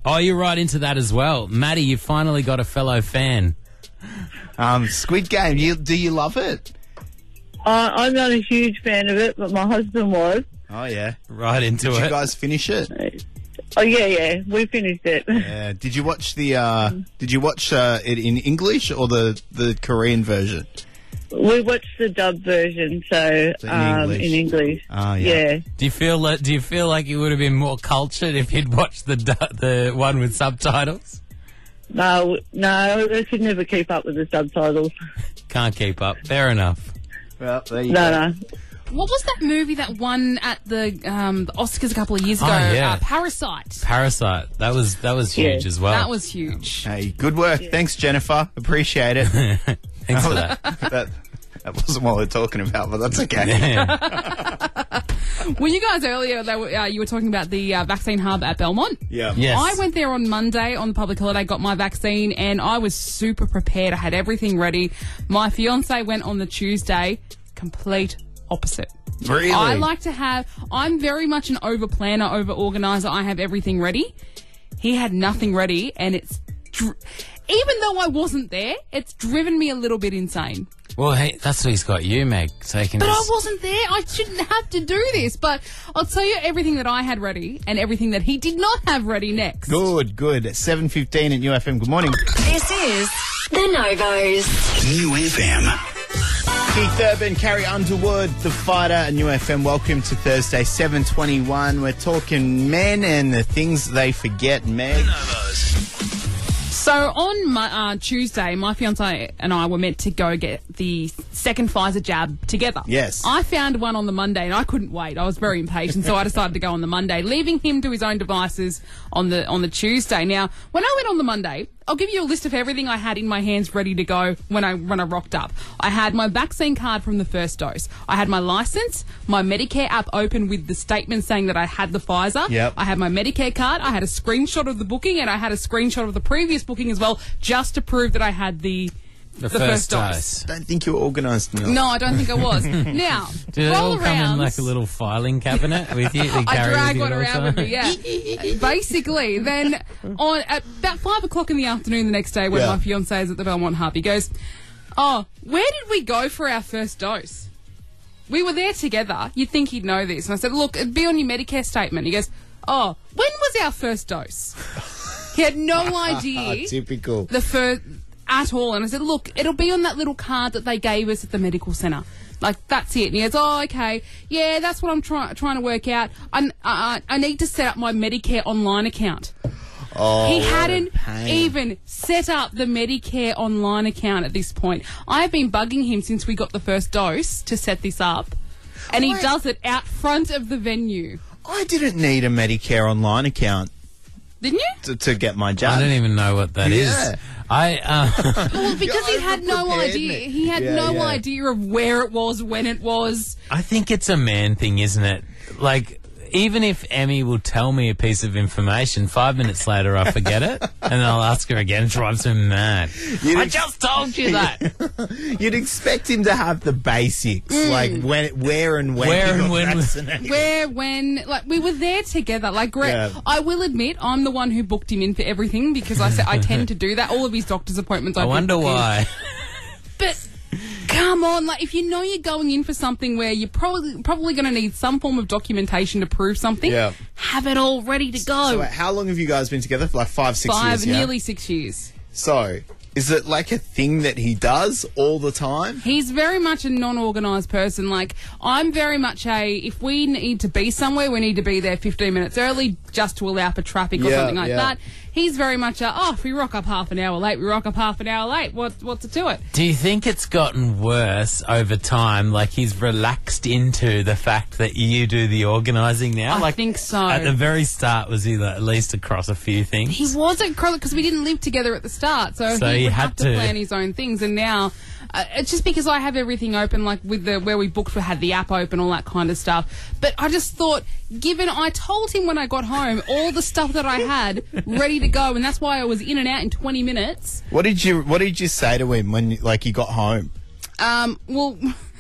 Oh, you're right into that as well. Maddie, you finally got a fellow fan. Um, Squid Game, you, do you love it? Uh, I'm not a huge fan of it, but my husband was. Oh, yeah. Right into Did it. you guys finish it? Oh, yeah, yeah. We finished it. Yeah. Did you watch the, uh, did you watch uh, it in English or the, the Korean version? We watched the dub version, so, So in um, English. in English. Oh, yeah. Yeah. Do you feel like, do you feel like you would have been more cultured if you'd watched the du- the one with subtitles? No, no, I could never keep up with the subtitles. Can't keep up. Fair enough. Well, there you No, go. no. What was that movie that won at the, um, the Oscars a couple of years Oh, ago? yeah. Uh, Parasite. Parasite. That was that was huge Yeah. as well. That was huge. Hey, good work. Thanks, Jennifer. Appreciate it. Thanks for that. that. That wasn't what we're talking about, but that's okay. Well, you guys earlier, they were, uh, you were talking about the uh, vaccine hub at Belmont. Yeah. Yes. I went there on Monday on the public holiday, got my vaccine, and I was super prepared. I had everything ready. My fiance went on the Tuesday, complete opposite. Really? I like to have, I'm very much an over planner, over organizer. I have everything ready. He had nothing ready, and it's, dr- even though I wasn't there, it's driven me a little bit insane. Well, hey, that's what he's got you, Meg. So he can But I just... wasn't there. I shouldn't have to do this. But I'll tell you everything that I had ready and everything that he did not have ready next. Good, good. seven fifteen at U F M. Good morning. This is The Novos. New F M. Keith Urban, Carrie Underwood, The Fighter, and U F M. Welcome to Thursday, seven twenty-one. We're talking men and the things they forget, Meg. So on my, uh, Tuesday, my fiance and I were meant to go get the second Pfizer jab together. Yes. I found one on the Monday and I couldn't wait. I was very impatient, so I decided to go on the Monday, leaving him to his own devices on the on the Tuesday. Now, when I went on the Monday, I'll give you a list of everything I had in my hands ready to go when I when I rocked up. I had my vaccine card from the first dose. I had my license, my Medicare app open with the statement saying that I had the Pfizer. Yep. I had my Medicare card. I had a screenshot of the booking, and I had a screenshot of the previous booking as well, just to prove that I had the The, the first, first dose. Don't think you were organised enough. No, I don't think I was. Now, Do they roll all come around. in like a little filing cabinet with you? They I carry drag with you one at all around with me, times? yeah. Basically, then on at about five o'clock in the afternoon the next day, when Yeah. my fiance is at the Belmont Hub, he goes, "Oh, where did we go for our first dose? We were there together. You'd think he'd know this." And I said, "Look, it'd be on your Medicare statement." He goes, "Oh, when was our first dose?" He had no idea Typical. the first at all. And I said, "Look, it'll be on that little card that they gave us at the medical centre. Like, that's it." And he goes, "Oh, okay. Yeah, that's what I'm try- trying to work out. I, I, I need to set up my Medicare online account." Oh, He what a hadn't pain. even set up the Medicare online account at this point. I've been bugging him since we got the first dose to set this up. And he Wait. does it out front of the venue. I didn't need a Medicare online account Didn't you? to, to get my jab. I don't even know what that is. Yeah. I uh, Well, because he had no overprepared idea. me. He had Yeah, no yeah. idea of where it was, when it was. I think it's a man thing, isn't it? Like, even if Emmy will tell me a piece of information, five minutes later I forget it, and I'll ask her again. It drives me mad. You'd I ex- just told you that. You'd expect him to have the basics, Mm. like when, where and when. Where he and got when- vaccinated. Where, when, like, we were there together. Like, great. Yeah. I will admit, I'm the one who booked him in for everything because I said I tend to do that. All of his doctor's appointments, I I book wonder in. why. But come on, like, if you know you're going in for something where you're probably probably going to need some form of documentation to prove something, Yeah. have it all ready to go. So wait, how long have you guys been together? For like five, six Five, years, yeah? nearly six years. So, is it like a thing that he does all the time? He's very much a non-organised person. Like, I'm very much a, if we need to be somewhere, we need to be there fifteen minutes early just to allow for traffic or Yeah, something like yeah. that. He's very much a, oh, if we rock up half an hour late, we rock up half an hour late. What, what's it to it? Do you think it's gotten worse over time? Like he's relaxed into the fact that you do the organising now? I like think so. At the very start, was he like, at least across a few things? He wasn't because we didn't live together at the start, so, So he, he would had have to, to- plan his own things. And now, uh, it's just because I have everything open, like with the where we booked, we had the app open, all that kind of stuff. But I just thought, given I told him when I got home all the stuff that I had ready to go, and that's why I was in and out in twenty minutes. What did you What did you say to him when, like, you got home? Um, well,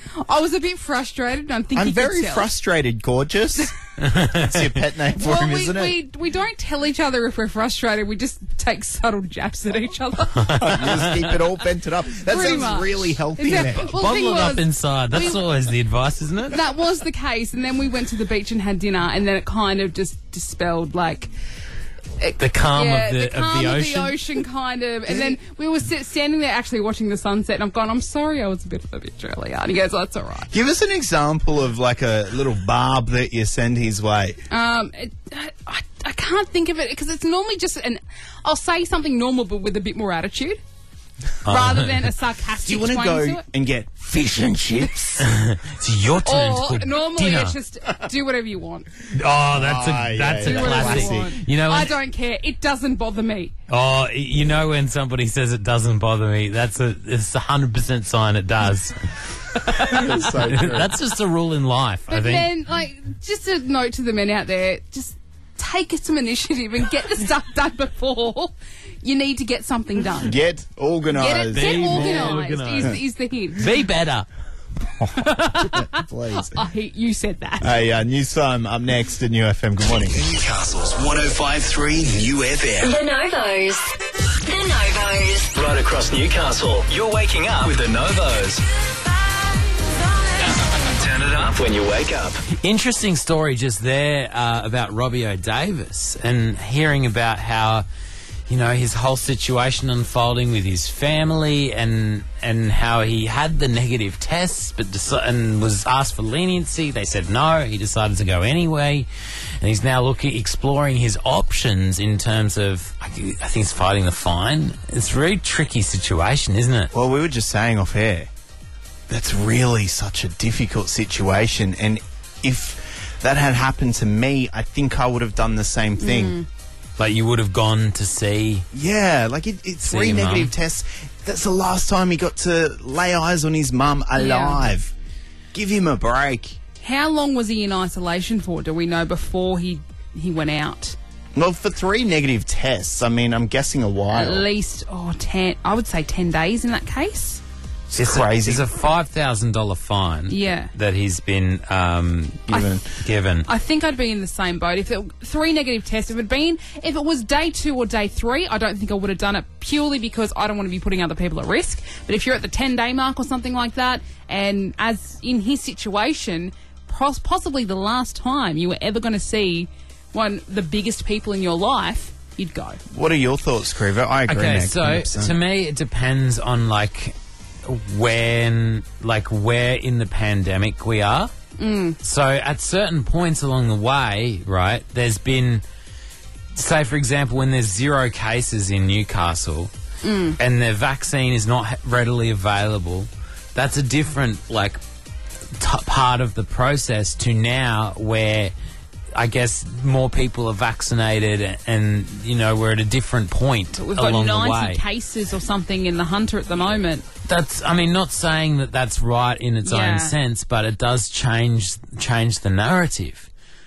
I was a bit frustrated. I think I'm you could very tell. frustrated, gorgeous. That's your pet name for Well, him, we, isn't it? we, we don't tell each other if we're frustrated. We just take subtle jabs at each other. You just keep it all vented up. That Pretty sounds much. really healthy. Is that- man. well, the Bottle thing it up was- inside. That's we- always the advice, isn't it? That was the case, and then we went to the beach and had dinner, and then it kind of just dispelled, like... The calm yeah, of the, calm of the of ocean. the ocean, kind of. And then we were sit, standing there actually watching the sunset, and I've gone, I'm sorry I was a bit of a bitch earlier. And he goes, oh, that's all right. Give us an example of like a little barb that you send his way. Um, it, I, I can't think of it, because it's normally just an... I'll say something normal, but with a bit more attitude. Oh. Rather than a sarcastic Do you want to twang go to it. and get fish and chips? It's your turn to Or cook normally dinner. it's just do whatever you want. Oh, that's Ah, a yeah, that's yeah. a Do whatever classic. you want. You know, I when, don't care. It doesn't bother me. oh, you know when somebody says it doesn't bother me, that's a it's a hundred percent sign it does. That's so true. That's just a rule in life, I But think. then, like, just a note to the men out there: just take some initiative and get the stuff done before you need to get something done. Get Get it, organised. get Be more organised. organised. Is, is the hint. Be better. Please. I, you said that. Hey, uh, news time up next at New F M. Good morning. Newcastle's one oh five point three New F M. The Novos. The Novos. Right across Newcastle, you're waking up with the Novos. Turn it up when you wake up. Interesting story just there uh, about Robbie O'Davis and hearing about how, you know, his whole situation unfolding with his family and and how he had the negative tests but deci- and was asked for leniency. They said no. He decided to go anyway, and he's now looking, exploring his options in terms of, I think I think he's fighting the fine. It's a very tricky situation, isn't it? Well, we were just saying off air, that's really such a difficult situation. And if that had happened to me, I think I would have done the same thing. Like you would have gone to see. Yeah, like it, it's See three your negative mum. tests. That's the last time he got to lay eyes on his mum alive. Give him a break. How long was he in isolation for? Do we know before he he went out? Well, for three negative tests, I mean, I'm guessing a while. At least, oh, ten. I would say ten days in that case. It's It's crazy. A, it's a five thousand dollar fine. Yeah. That he's been um, Given. given. I think I'd be in the same boat. If it three negative tests, if it had been, if it was day two or day three, I don't think I would have done it purely because I don't want to be putting other people at risk. But if you're at the ten day mark or something like that, and as in his situation, pos- possibly the last time you were ever going to see one the biggest people in your life, you'd go. What are your thoughts, Creever? I agree. Okay, mate, so one hundred percent. to me, it depends on like when, like where in the pandemic we are. Mm. So at certain points along the way, right, there's been, say for example, when there's zero cases in Newcastle Mm. and the vaccine is not readily available, that's a different like t- part of the process to now where I guess more people are vaccinated and, and you know, we're at a different point We've got along the way. ninety cases or something in the Hunter at the moment. That's, I mean, not saying that that's right in its Yeah. own sense, but it does change change the narrative.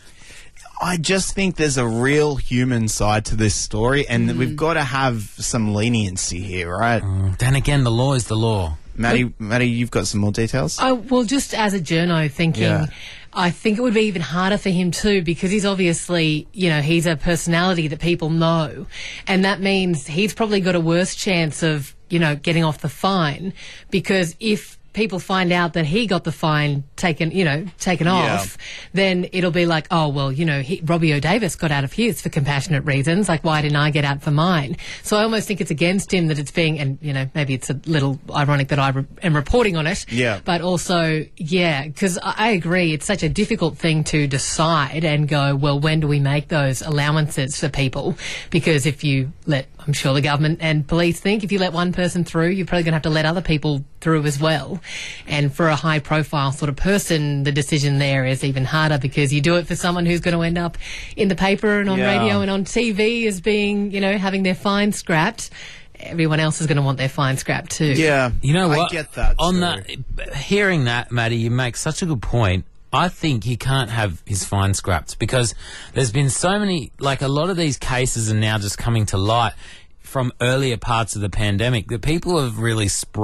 I just think there's a real human side to this story, and that we've got to have some leniency here, right? Then again, the law is the law. Maddie, Maddie, you've got some more details? I, well, just as a journo thinking, Yeah. I think it would be even harder for him too, because he's obviously, you know, he's a personality that people know. And that means he's probably got a worse chance of, you know, getting off the fine, because if people find out that he got the fine taken, you know, taken Yeah. off, then it'll be like, oh, well, you know, he, Robbie O'Davis got out of his for compassionate reasons. Like, why didn't I get out for mine? So I almost think it's against him that it's being, and, you know, maybe it's a little ironic that I re- am reporting on it. Yeah. But also, yeah, because I, I agree, it's such a difficult thing to decide and go, well, when do we make those allowances for people? Because if you let, I'm sure the government and police think if you let one person through, you're probably going to have to let other people through as well. And for a high profile sort of person, the decision there is even harder, because you do it for someone who's going to end up in the paper and on Yeah. radio and on T V as being, you know, having their fine scrapped. Everyone else is going to want their fine scrapped too. Yeah. You know I what? get that. On too. that, hearing that, Maddie, you make such a good point. I think he can't have his fine scrapped because there's been so many, like a lot of these cases are now just coming to light from earlier parts of the pandemic that people have really spread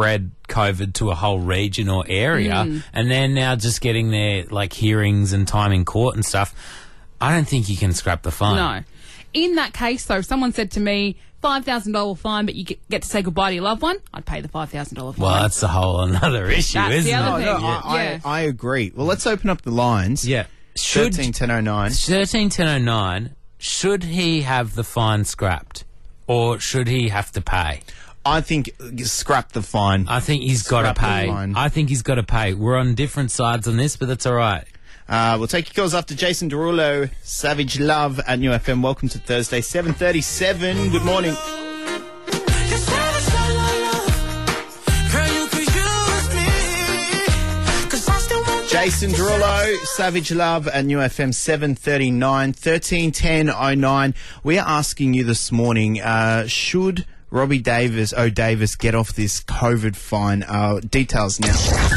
COVID to a whole region or area, Mm. and they're now just getting their like hearings and time in court and stuff. I don't think you can scrap the fine. No. In that case, though, if someone said to me, five thousand dollars fine, but you get, get to say goodbye to your loved one, I'd pay the five thousand dollars fine. Well, that's a whole another issue, That's the isn't other it? thing. No, I, Yeah. I, I agree. Well, let's open up the lines. Yeah. Should thirteen ten oh nine. thirteen ten oh nine, should he have the fine scrapped or should he have to pay? I think scrap the fine. I think he's got to Scrap the pay. fine. I think he's got to pay. We're on different sides on this, but that's all right. Uh, we'll take your calls after Jason Derulo, Savage Love at New F M. Welcome to Thursday, seven thirty-seven. Good morning. Jason Derulo, Savage Love at New F M, seven thirty-nine, thirteen ten oh nine. We are asking you this morning, uh, should Robbie Davis, O Davis, get off this COVID fine? Uh, details now.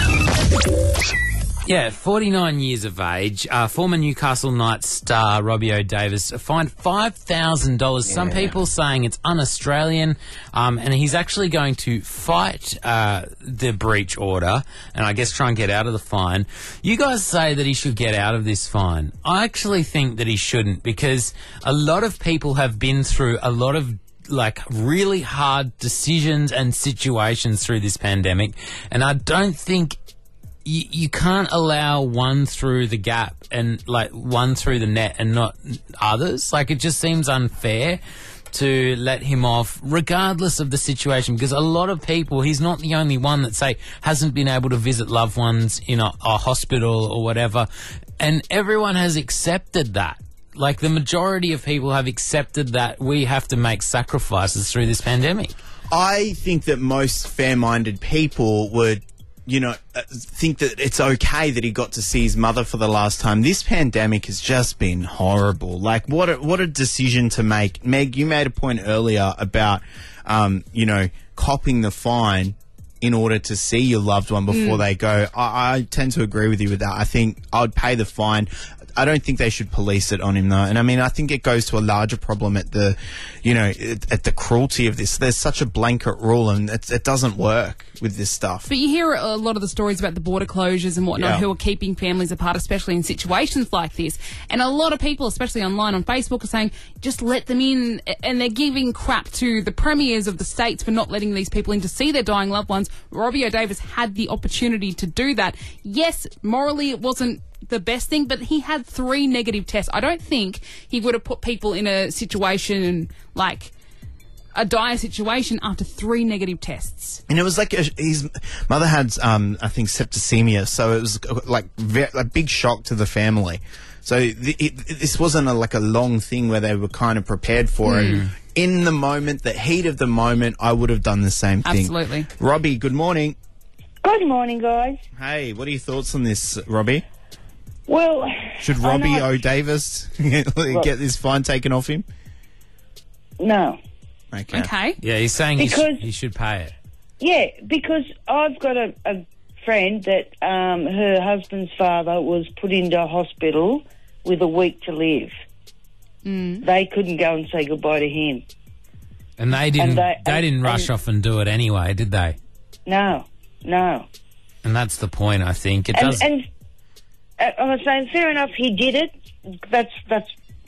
Yeah, forty-nine years of age, uh, former Newcastle Knights star Robbie O'Davis fined five thousand dollars. Some people saying it's un-Australian, um, and he's actually going to fight uh, the breach order and I guess try and get out of the fine. You guys say that he should get out of this fine. I actually think that he shouldn't, because a lot of people have been through a lot of like really hard decisions and situations through this pandemic, and I don't think You, you can't allow one through the gap and like one through the net and not others. Like, it just seems unfair to let him off regardless of the situation, because a lot of people, he's not the only one that say hasn't been able to visit loved ones in a, a hospital or whatever, and everyone has accepted that. Like, the majority of people have accepted that we have to make sacrifices through this pandemic. I think that most fair-minded people would, you know, uh, think that it's okay that he got to see his mother for the last time. This pandemic has just been horrible. Like, what a, what a decision to make. Meg, you made a point earlier about, um, you know, copping the fine in order to see your loved one before Mm. they go. I, I tend to agree with you with that. I think I would pay the fine. I don't think they should police it on him, though. And I mean, I think it goes to a larger problem at the, you know, at, at the cruelty of this. There's such a blanket rule, and it, it doesn't work with this stuff. But you hear a lot of the stories about the border closures and whatnot, Yeah. who are keeping families apart, especially in situations like this. And a lot of people, especially online on Facebook, are saying, just let them in. And they're giving crap to the premiers of the states for not letting these people in to see their dying loved ones. Robbie O'Davis had the opportunity to do that. Yes, morally it wasn't the best thing, but he had three negative tests. I don't think he would have put people in a situation like a dire situation after three negative tests. And it was like a, his mother had, um, I think, septicemia, so it was uh, like ve- a big shock to the family. So th- it, this wasn't a, like a long thing where they were kind of prepared for Mm. it. In the moment, the heat of the moment, I would have done the same thing. Absolutely. Robbie, good morning. Good morning, guys. Hey, what are your thoughts on this, Robbie? Well, Should I Robbie know- O. Davis get this fine taken off him? No. Okay. Okay. Yeah, he's saying he, Because- sh- he should pay it. Yeah, because I've got a, a friend that um, her husband's father was put into hospital with a week to live. Mm. They couldn't go and say goodbye to him. And they didn't. And they, they- and- didn't rush and- off and do it anyway, did they? No, no. And that's the point. I think it And, does. and uh, I'm saying, fair enough, he did it. That's that's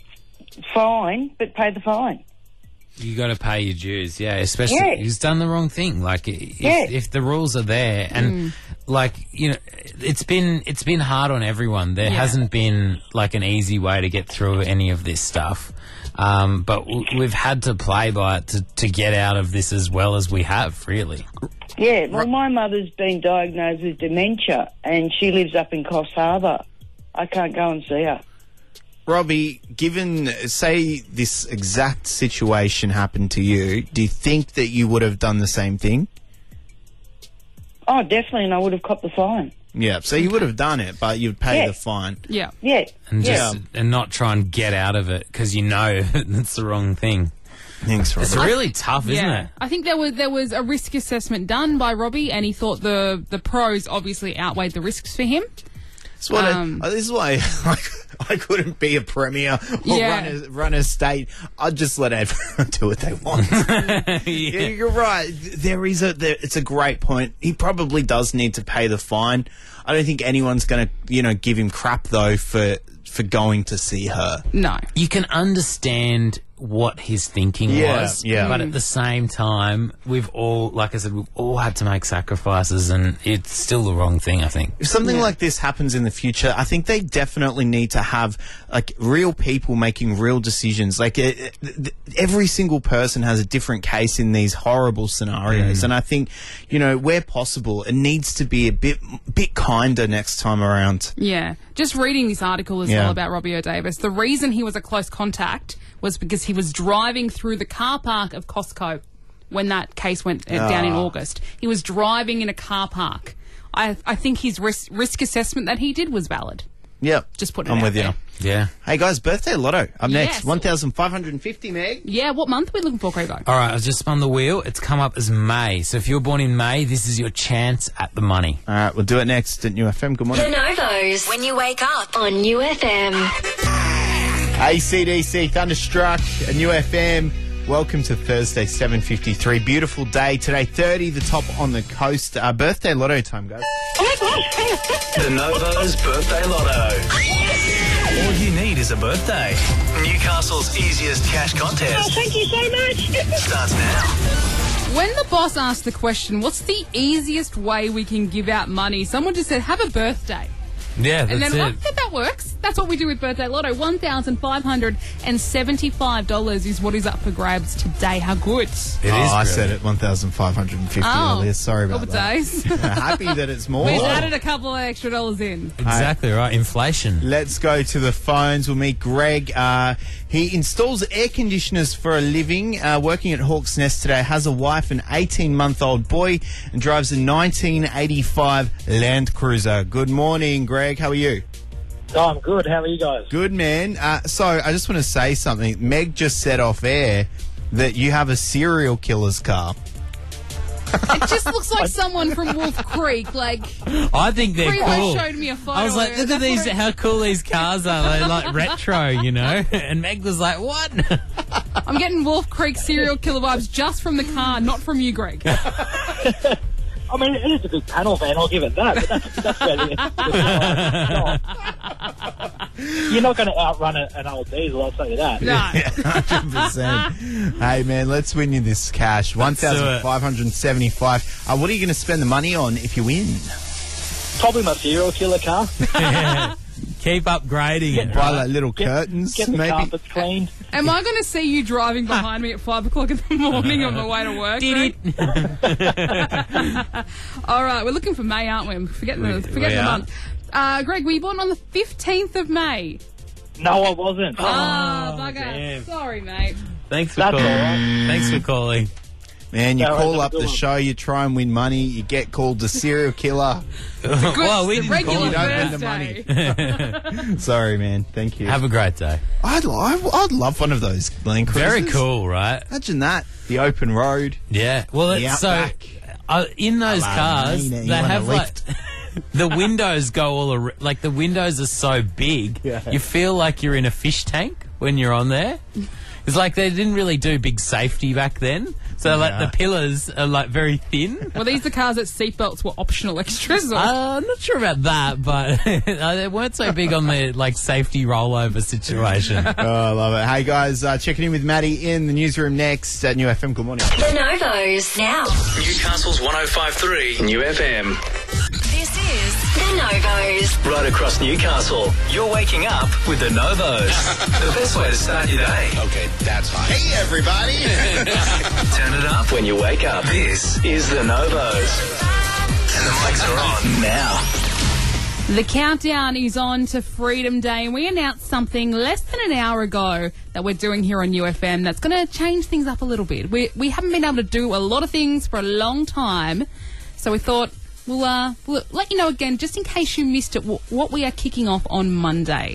fine, but pay the fine. You got to pay your dues, yeah. Especially Yeah. he's done the wrong thing. Like, if, Yeah. if the rules are there, and like you know, it's been it's been hard on everyone. There Yeah. hasn't been like an easy way to get through any of this stuff. Um, but w- we've had to play by it to, to get out of this as well as we have, really. Yeah, well, my mother's been diagnosed with dementia, and she lives up in Coffs Harbour. I can't go and see her. Robbie, given, say, this exact situation happened to you, do you think that you would have done the same thing? Oh, definitely, and I would have copped the fine. Yeah, so you would have done it, but you'd pay Yeah. the fine. Yeah. Yeah. And yeah. just and not try and get out of it because you know it's the wrong thing. Thanks, Robbie. It's really tough, isn't yeah. it? I think there was there was a risk assessment done by Robbie, and he thought the the pros obviously outweighed the risks for him. That's what I- Um, uh, this is why like, I couldn't be a premier or Yeah. run, a, run a state. I'd just let everyone do what they want. yeah. You're right. There is a. There, it's a great point. He probably does need to pay the fine. I don't think anyone's going to, you know, give him crap though for for going to see her. No. You can understand what his thinking Yeah, was, yeah. but at the same time, we've all, like I said, we've all had to make sacrifices, and it's still the wrong thing, I think. If something like this happens in the future, I think they definitely need to have like real people making real decisions. Like it, it, every single person has a different case in these horrible scenarios, Mm. and I think, you know, where possible, it needs to be a bit bit kinder next time around. Yeah. Just reading this article as Yeah. well about Robbie O'Davis, the reason he was a close contact was because he was driving through the car park of Costco when that case went uh, down in Ah. August. He was driving in a car park. I, I think his risk, risk assessment that he did was valid. Yep. Just putting it I'm out with there. you. Yeah. Hey guys, birthday lotto up next. Yes. one thousand five hundred fifty, Meg. Yeah, what month are we looking for, Grego? All right, I've just spun the wheel. It's come up as May. So if you're born in May, this is your chance at the money. All right, we'll do it next at New F M. Good The morning. Novos. When you wake up on New F M. A C D C Thunderstruck at New F M. Welcome to Thursday, seven fifty-three. Beautiful day today, thirty, the top on the coast. Uh, birthday lotto time, guys. The Novo's Birthday Lotto. All you need is a birthday. Newcastle's easiest cash contest. Oh, thank you so much. Starts now. When the boss asked the question, what's the easiest way we can give out money? Someone just said, have a birthday. Yeah, And that's then, it. okay, that works. That's what we do with Birthday Lotto. one thousand five hundred seventy-five dollars is what is up for grabs today. How good? It is oh, I brilliant. said it, one thousand five hundred fifty Oh, earlier. Sorry about couple that. days. Happy that it's more. We've added a couple of extra dollars in. Exactly right. Inflation. Let's go to the phones. We'll meet Greg. Uh, he installs air conditioners for a living, uh, working at Hawk's Nest today, has a wife, an eighteen-month-old boy, and drives a nineteen eighty-five Land Cruiser. Good morning, Greg. How are you? Oh, I'm good. How are you guys? Good, man. Uh, so I just want to say something. Meg just said off air that you have a serial killer's car. It just looks like someone from Wolf Creek. Like, I think they're Freeway cool. showed me a photo. I was like, of look it. at these, how cool these cars are. They're like retro, you know? And Meg was like, what? I'm getting Wolf Creek serial killer vibes just from the car, not from you, Greg. I mean, it is a big panel van, I'll give it that. But that's, that's where the, the You're not going to outrun a, an old diesel, I'll tell you that. No. one hundred percent. Hey, man, let's win you this cash. one thousand five hundred seventy-five. Uh, what are you going to spend the money on if you win? Probably my serial killer car. Keep upgrading it. Buy right? like little curtains, Get the maybe? carpets cleaned. Am I going to see you driving behind me at five o'clock in the morning on the way to work? Did Greg? All right, we're looking for May, aren't we? I'm forgetting the, We- forgetting we the are. month. Uh, Greg, were you born on the fifteenth of May? No, I wasn't. Ah, Oh, bugger. damn. Sorry, mate. Thanks for That's calling. all right. Thanks for calling. Man, you Yeah, call right, up have a the good one. show, you try and win money, you get called the serial killer. Good, well, we the didn't call regular You don't win the Thursday. Sorry, man. Thank you. Have a great day. I'd, I'd, I'd love one of those Land Cruisers. Very cool, right? Imagine that. The open road. Yeah. Well, The it's so outback. uh, in those Hello, cars, Nina, you they want a have like lift? the windows go all ar- like the windows are so big, Yeah. you feel like you're in a fish tank when you're on there. It's like they didn't really do big safety back then, so like Yeah. the pillars are like very thin. Were these the cars that seatbelts were optional extras? Or? Uh, I'm not sure about that, but they weren't so big on the like safety rollover situation. Oh, I love it. Hey, guys, uh, checking in with Maddie in the newsroom next at New F M. Good morning. The Novos. Now. Newcastle's one oh five point three New F M. This is The Novos. Right across Newcastle. You're waking up with the Novos. The best way to start your day. Okay, that's hot. Hey, everybody. Turn it up when you wake up. This is the Novos. And the mics are on now. The countdown is on to Freedom Day, and we announced something less than an hour ago that we're doing here on U F M that's going to change things up a little bit. We we haven't been able to do a lot of things for a long time, so we thought we'll, uh, we'll let you know again, just in case you missed it, wh- what we are kicking off on Monday.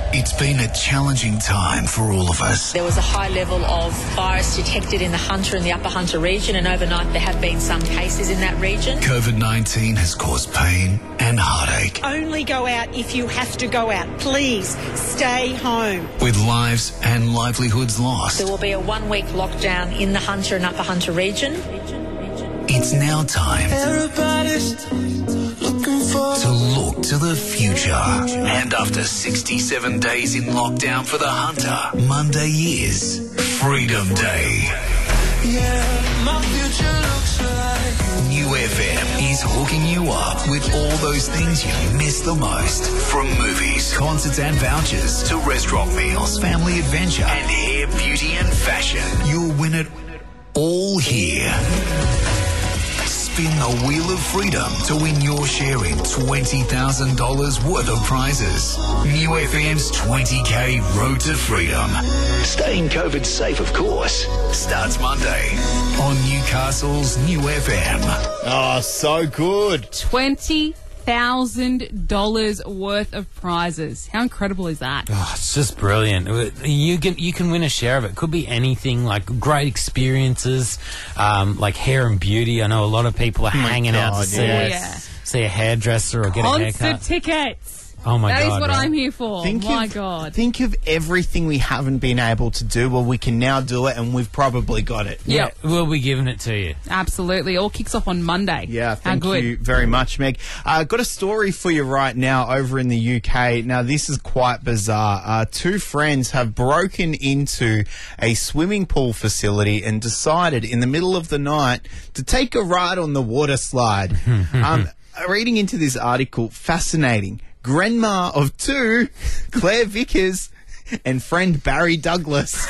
It's been a challenging time for all of us. There was a high level of virus detected in the Hunter and the Upper Hunter region, and overnight there have been some cases in that region. COVID nineteen has caused pain and heartache, Only go out if you have to go out. Please stay home. with lives and livelihoods lost. There will be a one-week lockdown in the Hunter and Upper Hunter region. It's now time to look to the future. And after sixty-seven days in lockdown for the Hunter, Monday is Freedom Day. Yeah, my future looks like New F M is hooking you up with all those things you miss the most. From movies, concerts and vouchers to restaurant meals, family adventure and hair, beauty and fashion. You'll win it all here. Spin the Wheel of Freedom to win your share in twenty thousand dollars worth of prizes. New F M's twenty K Road to Freedom. Staying COVID safe, of course. Starts Monday on Newcastle's New F M. Oh, so good. twenty thousand dollars worth of prizes. How incredible is that? Oh, it's just brilliant. You can you can win a share of it. Could be anything, like great experiences, um, like hair and beauty. I know a lot of people are Oh my hanging out God, to see, yes. a, see a hairdresser or get a Concert haircut. tickets. Oh my That God! is what right? I'm here for. Think My of, God. Think of everything we haven't been able to do. Well, we can now do it, and we've probably got it. Yeah, Yep. we'll be giving it to you. Absolutely. All kicks off on Monday. Yeah, How thank good. you very much, Meg. Uh, got a story for you right now over in the U K. Now, this is quite bizarre. Uh, two friends have broken into a swimming pool facility and decided in the middle of the night to take a ride on the water slide. um, reading into this article, fascinating. Grandma of two, Claire Vickers, and friend Barry Douglas.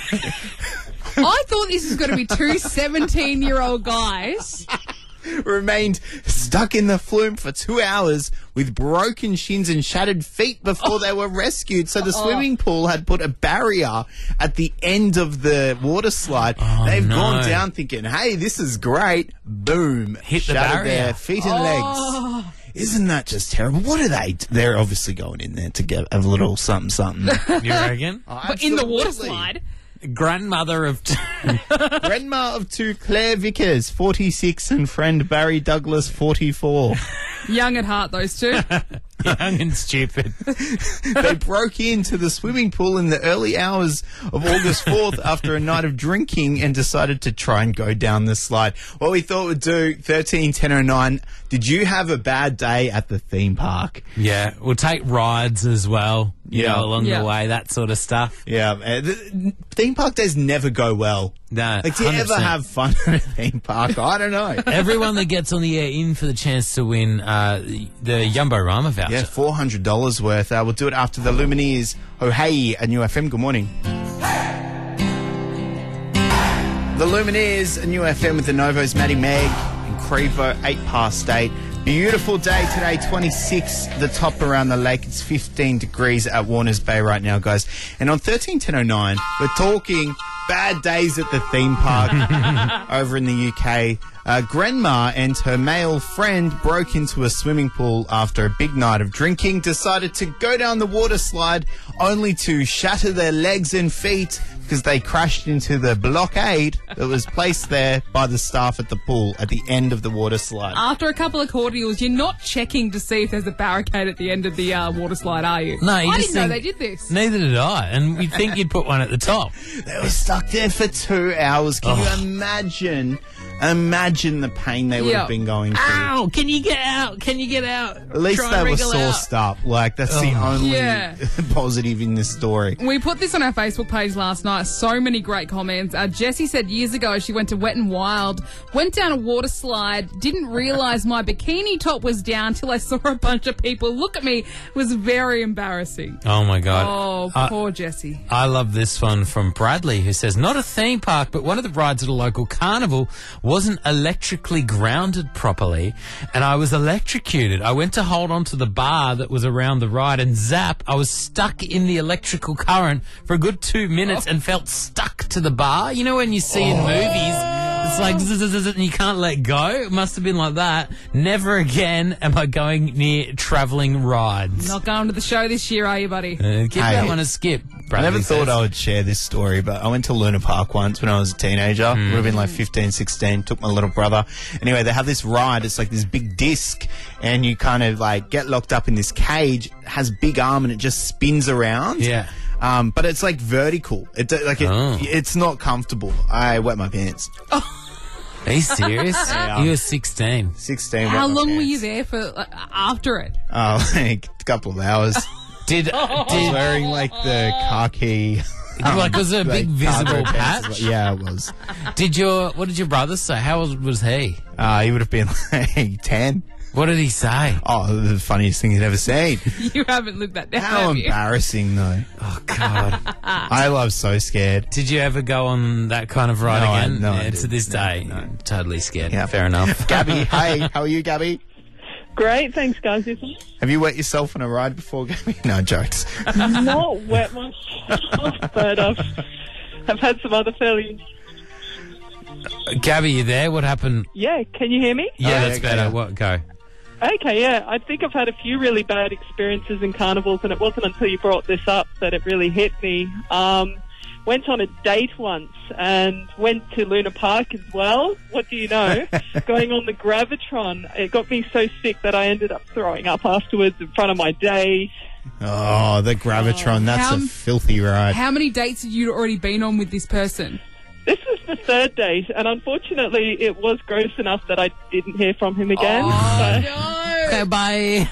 I thought this was going to be two seventeen-year-old guys. remained stuck in the flume for two hours with broken shins and shattered feet before they were rescued. So the Oh. swimming pool had put a barrier at the end of the water slide. Oh, They've no. gone down thinking, hey, this is great. Boom. Hit the Shattered barrier. their feet and Oh. legs. Isn't that just terrible? What are they? They're obviously going in there to get a little something, something. You reckon? But in the water Absolutely. slide. Grandmother of two. Grandma of two, Claire Vickers, forty-six, and friend Barry Douglas, forty-four. Young at heart, those two. Young and stupid. They broke into the swimming pool in the early hours of August fourth after a night of drinking and decided to try and go down the slide. What we thought we'd do, thirteen ten oh nine, did you have a bad day at the theme park? Yeah, we'll take rides as well. You Yeah. know, along Yeah. the way, that sort of stuff. Yeah, uh, the, theme park days never go well. No, Like, do you one hundred ever percent. have fun at a theme park? I don't know. Everyone that gets on the air in for the chance to win uh, the Yumbo Rama voucher. Yeah, four hundred dollars worth. Uh, we'll do it after the Lumineers. Oh, hey, at New F M. Good morning. The Lumineers, a New F M with the Novos, Maddie Meg, and Crevo, eight past eight. Beautiful day today, twenty-six, the top around the lake. It's fifteen degrees at Warners Bay right now, guys. And on thirteen ten oh nine, we're talking bad days at the theme park over in the U K. Uh, grandma and her male friend broke into a swimming pool after a big night of drinking, decided to go down the water slide only to shatter their legs and feet because they crashed into the blockade that was placed there by the staff at the pool at the end of the water slide. After a couple of cordials, you're not checking to see if there's a barricade at the end of the uh, water slide, are you? No, you I just didn't know think- they did this. Neither did I, and you'd think you'd put one at the top. They were stuck there for two hours. Can Oh. you imagine? Imagine the pain they would Yeah. have been going through. Ow! Can you get out? Can you get out? At least Try they and were wriggle out. sauced up. Like, that's the Oh. only Yeah. positive in this story. We put this on our Facebook page last night. So many great comments. Uh, Jessie said years ago she went to Wet n Wild, went down a water slide, didn't realise my bikini top was down till I saw a bunch of people look at me. It was very embarrassing. Oh my god! Oh, I- poor Jessie. I love this one from Bradley, who says, not a theme park, but one of the rides at a local carnival wasn't electrically grounded properly, and I was electrocuted. I went to hold on to the bar that was around the ride, and zap, I was stuck in the electrical current for a good two minutes and felt stuck to the bar. You know when you see in movies It's like, zzz, zzz, zzz, and you can't let go. It must have been like that. Never again am I going near travelling rides. Not going to the show this year, are you, buddy? Uh, give Hey. that one a skip. I Bradley never thought says. I would share this story, but I went to Luna Park once when I was a teenager. Mm. Would have been like fifteen, sixteen. Took my little brother. Anyway, they have this ride. It's like this big disc, and you kind of like get locked up in this cage. It has big arm, and it just spins around. Yeah. Um, but it's like vertical. It like it, Oh. it's not comfortable. I wet my pants. Are you serious? Yeah. You were sixteen. sixteen. How wet my long were pants. you there for like, after it? Oh, like a couple of hours. Did I was did wearing like the khaki. like was it a big visible cargo pants. patch? Yeah, it was. Did your what did your brother say? How old was he? Uh, he would have been like ten. What did he say? Oh, the funniest thing he'd ever seen. You haven't lived that down, How have you? embarrassing, though. Oh God! I was so scared. Did you ever go on that kind of ride No, I- again? no, I Yeah, to didn't. this No, day, no. totally scared. Yeah. Fair enough. Gabby, hey, how are you, Gabby? Great, thanks, guys. Have you wet yourself on a ride before, Gabby? No, jokes. Not wet myself, but I've, I've had some other fairly... Gabby, you there? What happened? Yeah, can you hear me? Yeah, Oh, that's yeah, better. yeah. What go? Okay, yeah. I think I've had a few really bad experiences in carnivals, and it wasn't until you brought this up that it really hit me. Um, went on a date once and went to Luna Park as well. What do you know? Going on the Gravitron, it got me so sick that I ended up throwing up afterwards in front of my date. Oh, the Gravitron. That's How- a filthy ride. How many dates had you already been on with this person? This was the third date, and unfortunately, it was gross enough that I didn't hear from him again. So, Okay, bye.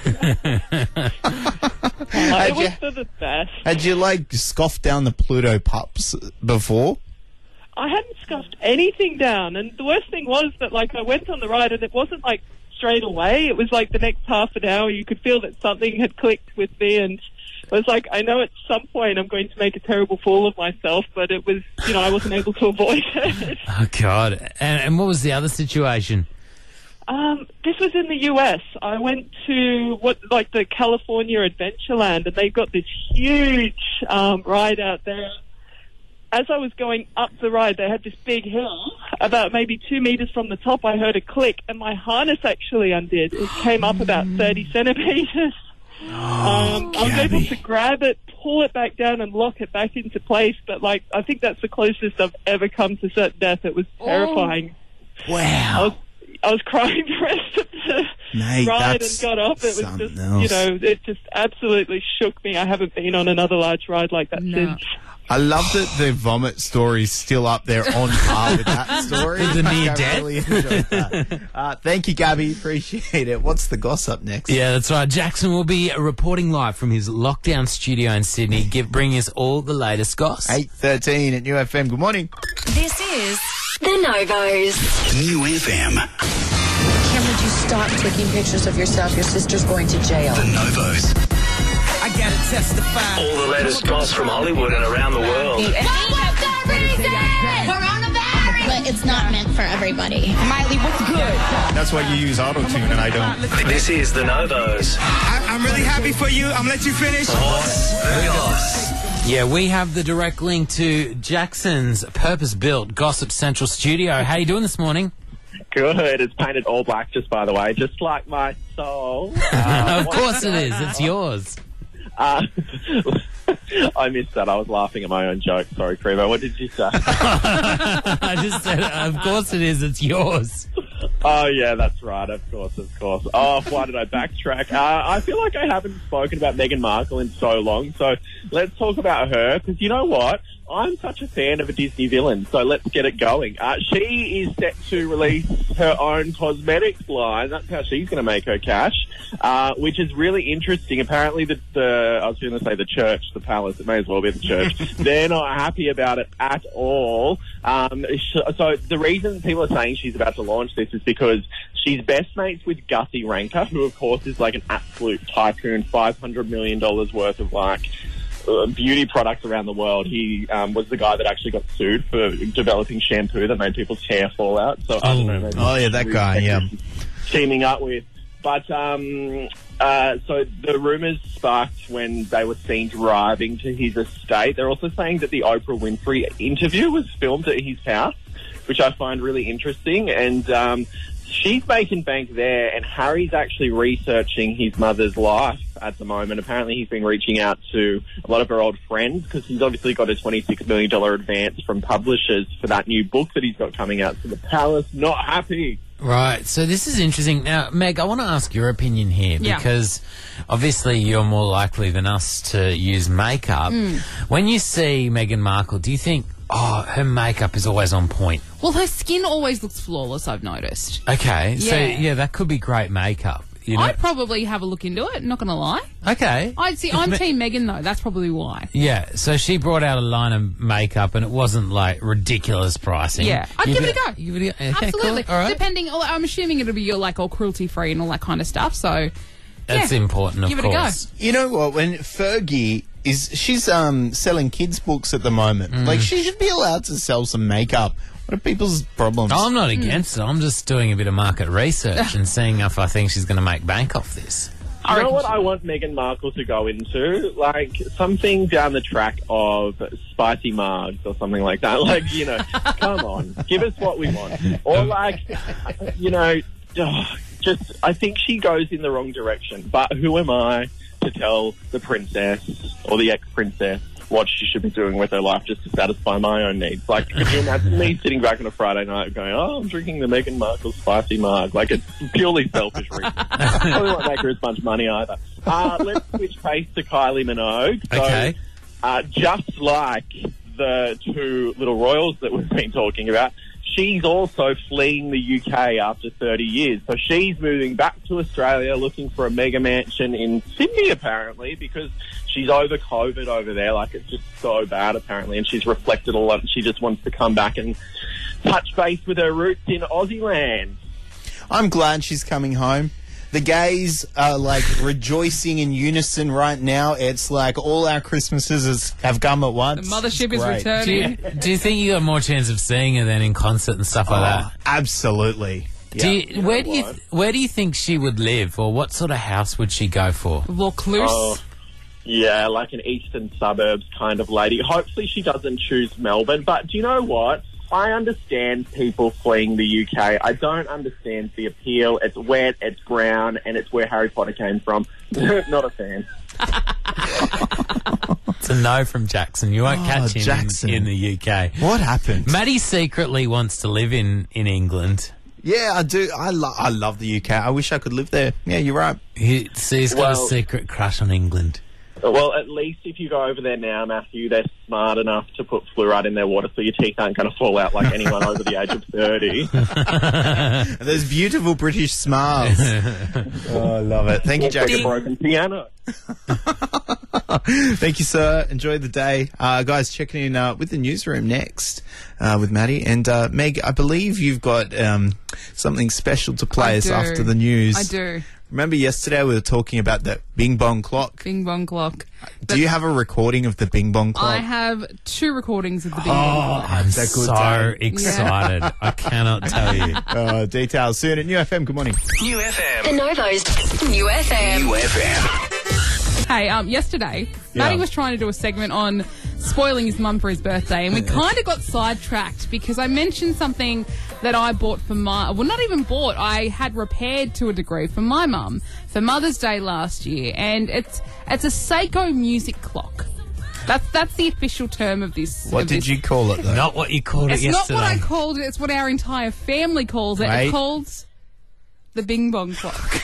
it Had was you, for the best. had you, like, scoffed down the Pluto pups before? I hadn't scuffed anything down, and the worst thing was that, like, I went on the ride, and it wasn't, like, straight away. It was, like, the next half an hour, you could feel that something had clicked with me, and it was like, I know at some point I'm going to make a terrible fool of myself, but it was, you know, I wasn't able to avoid it. Oh God! And, and what was the other situation? Um, this was in the U S. I went to what, like the California Adventureland, and they've got this huge um, ride out there. As I was going up the ride, they had this big hill. About maybe two meters from the top, I heard a click, and my harness actually undid. It came up about thirty centimeters. Um, I was able to grab it, pull it back down, and lock it back into place. But like, I think that's the closest I've ever come to certain death. It was terrifying. Wow. I was, I was crying the rest of the Mate, ride that's and got off. It was just, something you else. know, it just absolutely shook me. I haven't been on another large ride like that No. since. I love that the vomit story's still up there on par with that story. With the near I death. really enjoyed that. Uh, thank you, Gabby. Appreciate it. What's the gossip next? Yeah, that's right. Jackson will be reporting live from his lockdown studio in Sydney, give, bringing us all the latest goss. eight thirteen at New F M. Good morning. This is The Novos. New F M. Cameron, would you stop taking pictures of yourself? Your sister's going to jail. The Novos. I gotta testify. All the latest goss from Hollywood and around the world. But it's not meant for everybody. Miley, what's good? That's why you use auto-tune and I don't. This is The Novos. I, I'm really happy for you. I'm gonna let you finish. What's the goss? Yeah, we have the direct link to Jackson's purpose-built Gossip Central studio. How you doing this morning? Good. It's painted all black, just by the way, just like my soul. Of course it is. It's yours. Uh, I missed that. I was laughing at my own joke. Sorry, Crevo. What did you say? I just said, of course it is. It's yours. Oh, yeah, that's right. Of course, of course. Oh, why did I backtrack? Uh, I feel like I haven't spoken about Meghan Markle in so long, so let's talk about her, because you know what? I'm such a fan of a Disney villain, so let's get it going. Uh, she is set to release her own cosmetics line. That's how she's going to make her cash, uh, which is really interesting. Apparently, the, the I was going to say the church, the palace, it may as well be the church, they're not happy about it at all. Um, so the reason people are saying she's about to launch this is because she's best mates with Gussie Ranker, who, of course, is like an absolute tycoon, five hundred million dollars worth of, like, Uh, beauty products around the world. He um, was the guy that actually got sued for developing shampoo that made people's hair fall out. So I don't know. Maybe Oh, yeah, that guy, yeah. teaming up with. But um, uh, so the rumours sparked when they were seen driving to his estate. They're also saying that the Oprah Winfrey interview was filmed at his house. which I find really interesting. And um, she's making bank there, and Harry's actually researching his mother's life at the moment. Apparently he's been reaching out to a lot of her old friends because he's obviously got a twenty-six million dollars advance from publishers for that new book that he's got coming out. So the palace not happy. Right, so this is interesting. Now, Meg, I want to ask your opinion here Yeah. because obviously you're more likely than us to use makeup. Mm. When you see Meghan Markle, do you think, oh, her makeup is always on point? Well, her skin always looks flawless, I've noticed. Okay, so Yeah. yeah, that could be great makeup. You know? I'd probably have a look into it, not going to lie. Okay. I'd see, I'm Team Megan, though. That's probably why. Yeah, so she brought out a line of makeup and it wasn't like ridiculous pricing. Yeah. I'd You give it go- a go. you give it a- okay, Absolutely. cool. All right. Depending, well, I'm assuming it'll be your, like, all cruelty-free and all that kind of stuff, so... That's yeah. important, of Give it a go. course. You know what? When Fergie is, she's um selling kids' books at the moment. Mm. Like she should be allowed to sell some makeup. What are people's problems? Oh, I'm not against it. I'm just doing a bit of market research and seeing if I think she's going to make bank off this. You know what I want Meghan Markle to go into? Like, something down the track of spicy margs or something like that. Like, you know, come on, give us what we want. Or, like, you know, oh, just, I think she goes in the wrong direction. But who am I to tell the princess or the ex-princess what she should be doing with her life just to satisfy my own needs? Like, could you imagine me sitting back on a Friday night going, oh, I'm drinking the Meghan Markle spicy marg? Like, it's purely selfish reason. Probably won't make her as much money either. Uh, let's switch pace to Kylie Minogue. So, Okay. uh, just like the two little royals that we've been talking about, she's also fleeing the U K after thirty years. So she's moving back to Australia looking for a mega mansion in Sydney, apparently, because she's over COVID over there. Like, it's just so bad, apparently, and she's reflected a lot. And she just wants to come back and touch base with her roots in Aussie land. I'm glad she's coming home. The gays are like rejoicing in unison right now. It's like all our Christmases is, have come at once. The mothership It's is great. returning. Do you, do you think you got more chance of seeing her then in concert and stuff like Oh, that? absolutely. Do Yeah. you, where do you th- where do you think she would live, or what sort of house would she go for? Vaucluse. Oh, yeah, like an eastern suburbs kind of lady. Hopefully she doesn't choose Melbourne. But do you know what? I understand people fleeing the U K. I don't understand the appeal. It's wet, it's brown, and it's where Harry Potter came from. Not a fan. It's a no from Jackson. You won't Oh, catch him Jackson. in, in the U K. What happened? Maddie secretly wants to live in, in England. Yeah, I do. I, lo- I love the U K. I wish I could live there. Yeah, you're right. He, so he's got Well- a secret crush on England. Well, at least if you go over there now, Matthew, they're smart enough to put fluoride in their water so your teeth aren't going to fall out like anyone over the age of thirty. Those beautiful British smiles. Oh, I love it. Thank you, Looks like a Jackson. broken piano. Thank you, sir. Enjoy the day. Uh, guys, checking in uh, with the newsroom next uh, with Maddie. And uh, Meg, I believe you've got um, something special to play I us do. after the news. I do. Remember yesterday we were talking about the Bing Bong clock? Bing Bong clock. Do you have a recording of the Bing Bong clock? I have two recordings of the Bing Oh, Bong clock. I'm That's a good so time. excited. I cannot tell you. Uh, details soon at New F M. Good morning. New F The M. Novo's New F M. New F M. Hey, um, yesterday, Matty was trying to do a segment on spoiling his mum for his birthday, and we kind of got sidetracked because I mentioned something that I bought for my, well, not even bought, I had repaired to a degree for my mum for Mother's Day last year, and it's it's a Seiko music clock. That's that's the official term of this. What of did this. you call it, though? Not what you called It's it not yesterday. what I called it. It's what our entire family calls it. Wait. It's called the Bing Bong clock.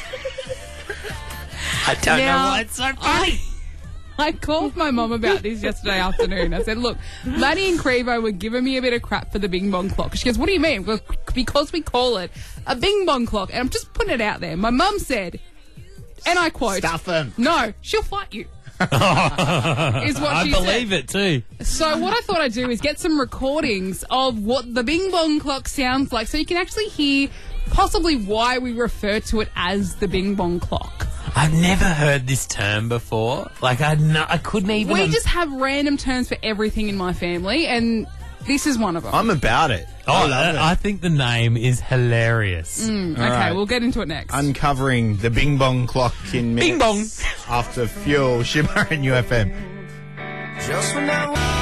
I don't know Now, why it's so funny. I, I called my mum about this yesterday afternoon. I said, look, Maddie and Crevo were giving me a bit of crap for the Bing Bong clock. She goes, what do you mean? Well, because we call it a Bing Bong clock. And I'm just putting it out there. My mum said, and I quote, Stuff him. no, she'll fight you. is what I she believe said. it too. So what I thought I'd do is get some recordings of what the Bing Bong clock sounds like so you can actually hear possibly why we refer to it as the Bing Bong clock. I've never heard this term before. Like, I no, I couldn't even... We just have random terms for everything in my family, and this is one of them. I'm about it. Oh, I love I, I it. think the name is hilarious. Mm, okay, All right. we'll get into it next. Uncovering the Bing Bong clock in minutes. Bing Bong. After Fuel, Shimmer and U F M. Just when I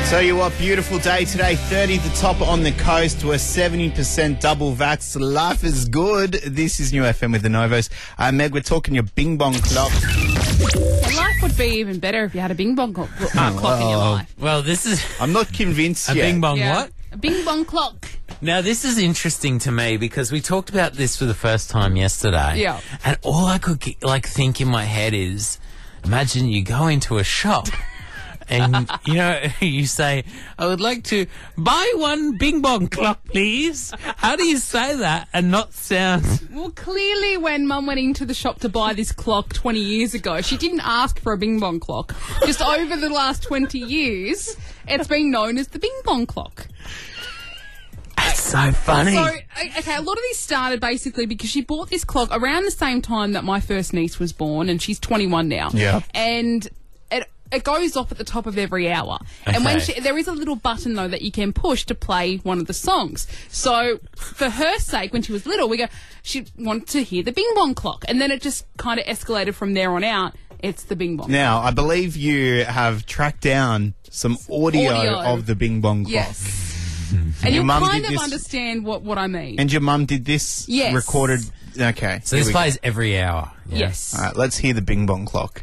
Tell you what, beautiful day today. thirty the top on the coast. We're seventy percent double vax. Life is good. This is New F M with the Novos. Uh, Meg, we're talking your bing bong clock. Well, life would be even better if you had a bing bong clock, uh, clock in your life. Well, this is I'm not convinced a yet. bing bong Yeah. what? A bing bong clock. Now, this is interesting to me because we talked about this for the first time yesterday. Yeah. And all I could get, like think in my head is, imagine you go into a shop and, you know, you say, I would like to buy one bing bong clock, please. How do you say that and not sound... Well, clearly when Mum went into the shop to buy this clock twenty years ago, she didn't ask for a bing bong clock. Just over the last twenty years, it's been known as the bing bong clock. That's so funny. So, okay, a lot of these started basically because she bought this clock around the same time that my first niece was born, and she's twenty-one now. Yeah. And it it goes off at the top of every hour. And when Okay. she, there is a little button, though, that you can push to play one of the songs. So, for her sake, when she was little, we go, she wanted to hear the Bing Bong clock. And then it just kind of escalated from there on out. It's the Bing Bong. Now, I believe you have tracked down some audio, Audio. of the bing bong clock. Yes. And Your you'll mum kind did of this- understand what, what I mean. And your mum did this? Yes. Recorded? Okay. So here this we go. plays every hour. Yeah. Yes. All right, let's hear the bing bong clock.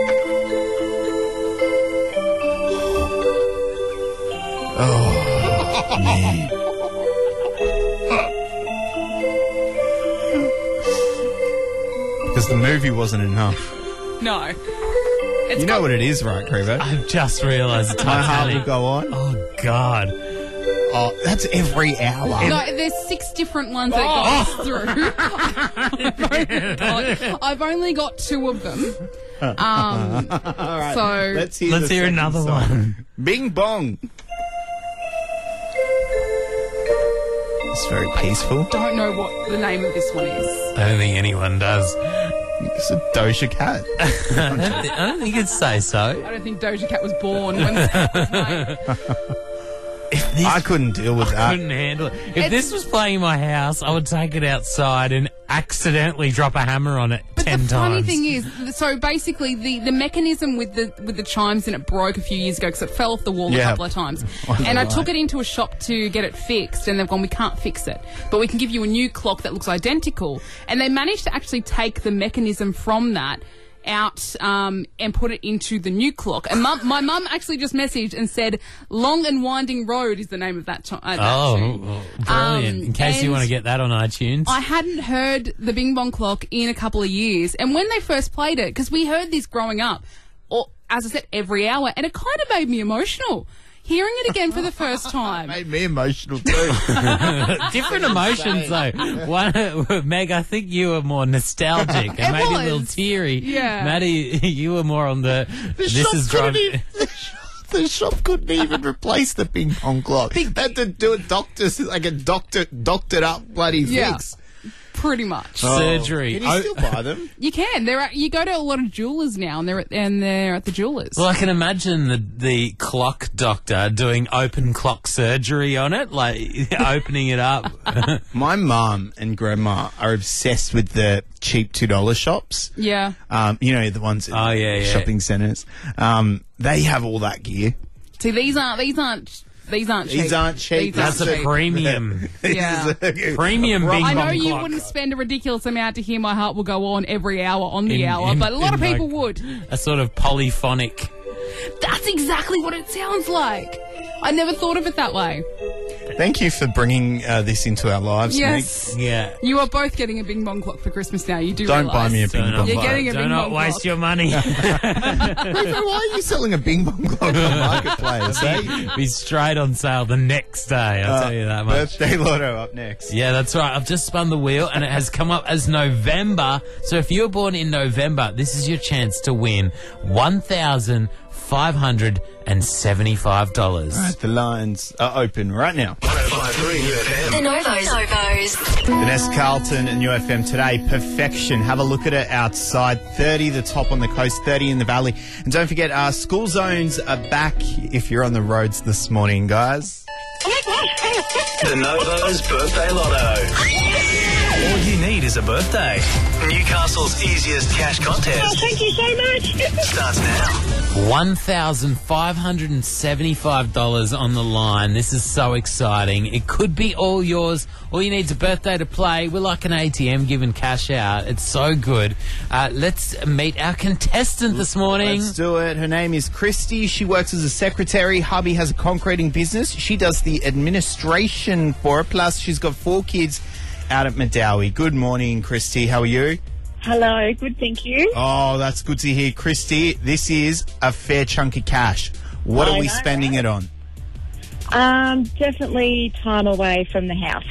Oh, man. Because the movie wasn't enough. No. It's You know got- what it is, right, Crevo? I've just realised the My heart will Titanic. go on. Oh, God. Oh, that's every hour. No, there's six different ones that it goes through. I've, only got, I've only got two of them. Um, All right, so let's hear, Let's the hear second another song. one. Bing bong. It's very peaceful. don't know what the name of this one is. I don't think anyone does. It's a Doja Cat. I don't, thi- I don't think it'd say so. I don't think Doja Cat was born when that was made. If this I couldn't deal with that. couldn't handle it. If It's- this was playing in my house, I would take it outside and accidentally drop a hammer on it But ten the funny times. thing is, so basically the, the mechanism with the with the chimes in it broke a few years ago because it fell off the wall Yeah. a couple of times. Wonder And I why. took it into a shop to get it fixed, and they've gone, we can't fix it, but we can give you a new clock that looks identical. And they managed to actually take the mechanism from that out um, and put it into the new clock. And mum, my mum actually just messaged and said, "Long and Winding Road" is the name of that, uh, that Oh, tune. oh, brilliant. Um, In case you and- want to get that on iTunes. I hadn't heard the Bing Bong clock in a couple of years, and when they first played it, because we heard this growing up, or as I said, every hour, and it kind of made me emotional. Hearing it again for the first time. Made me emotional too. Different emotions, though. One, Meg, I think you were more nostalgic and It maybe a little was. teary. Yeah. Maddie, you were more on the. this shop is couldn't driving. even- the, shop, the shop couldn't even replace the ping pong clock. They had to do a doctor's like a doctor doctored up bloody Yeah. fix. Pretty much. Surgery. Can you Oh. still buy them? You can. They're at, you go to a lot of jewelers now, and they're at, and they're at the jewelers. Well, I can imagine the the clock doctor doing open clock surgery on it, like opening it up. My mum and grandma are obsessed with the cheap two dollar shops. yeah. Um, you know the ones in Oh, yeah, yeah. shopping centres. Um, they have all that gear. See, these aren't these aren't these aren't cheap. These aren't cheap. These aren't That's a cheap. premium. Yeah. Premium bing I know bong you clock. wouldn't spend a ridiculous amount to hear "My Heart Will Go On" every hour on the In- hour, in- but a lot of in, people like- would. A sort of polyphonic. That's exactly what it sounds like. I never thought of it that way. Thank you for bringing uh, this into our lives, Yes. Yeah. You are both getting a Bing Bong clock for Christmas now. You do Don't buy realise. me a Bing Don't Bong You're clock. getting a Do Bing not Bong waste clock. your money. Rico, why are you selling a Bing Bong clock on Marketplace? eh? Be straight on sale the next day, I'll Uh, tell you that much. Birthday lotto up next. Yeah, that's right. I've just spun the wheel and it has come up as November. So if you were born in November, this is your chance to win one thousand five hundred seventy-five dollars. Right, the lines are open right now. one oh five point three New F M. The Novos. Novos. Vanessa Carlton and New F M today, perfection. Have a look at it outside. thirty the top on the coast, thirty in the valley. And don't forget, uh, school zones are back if you're on the roads this morning, guys. The Novos Birthday Lotto. All you need is a birthday. Newcastle's easiest cash contest Oh, thank you so much. starts now. one thousand five hundred seventy-five dollars on the line. This is so exciting. It could be all yours. All you need is a birthday to play. We're like an A T M giving cash out. It's so good. Uh, let's meet our contestant this morning. Let's do it. Her name is Christy. She works as a secretary. Hubby has a concreting business. She does the administration for it. Plus, she's got four kids out at Madawi. Good morning, Christy. How are you? Hello, good, thank you. Oh, that's good to hear. Christy, this is a fair chunk of cash. What I are we know, spending it on? Um, definitely time away from the house.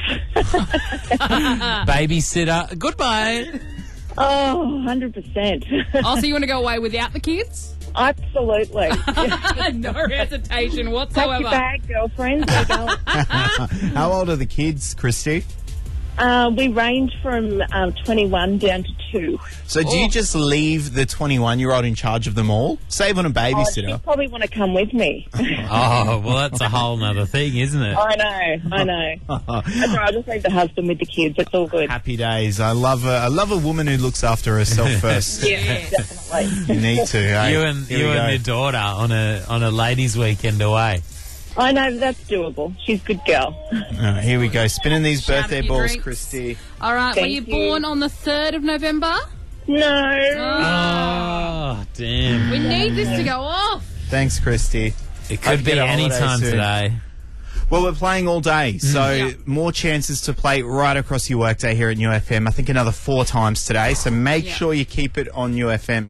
Babysitter. Goodbye. Oh, one hundred percent. Oh, so you want to go away without the kids? Absolutely. No hesitation Pack whatsoever. your bag, girlfriend. We're going. How old are the kids, Christy? Uh, we range from um, twenty-one down to two. So do you just leave the twenty-one-year-old in charge of them all? Save on a Oh, babysitter. she'd probably want to come with me. Oh, well, that's a whole nother thing, isn't it? I know, I know. That's all right, I'll just leave the husband with the kids. It's all good. Happy days. I love a, I love a woman who looks after herself first. Yeah, definitely. You need to. Hey? You and Here you we and go. your daughter on a on a ladies' weekend away. I know that's doable. She's a good girl. All right, here we go. Spinning these Shout birthday a few balls, drinks. Christy. All right, were Thank you you. born on the third of November? No. Oh, damn. We need this to go off. Thanks, Christy. It Hope could you be get a any holiday time soon. today. Well, we're playing all day, so Yeah. more chances to play right across your workday here at New F M. I think another four times today, so make Yeah. sure you keep it on New F M.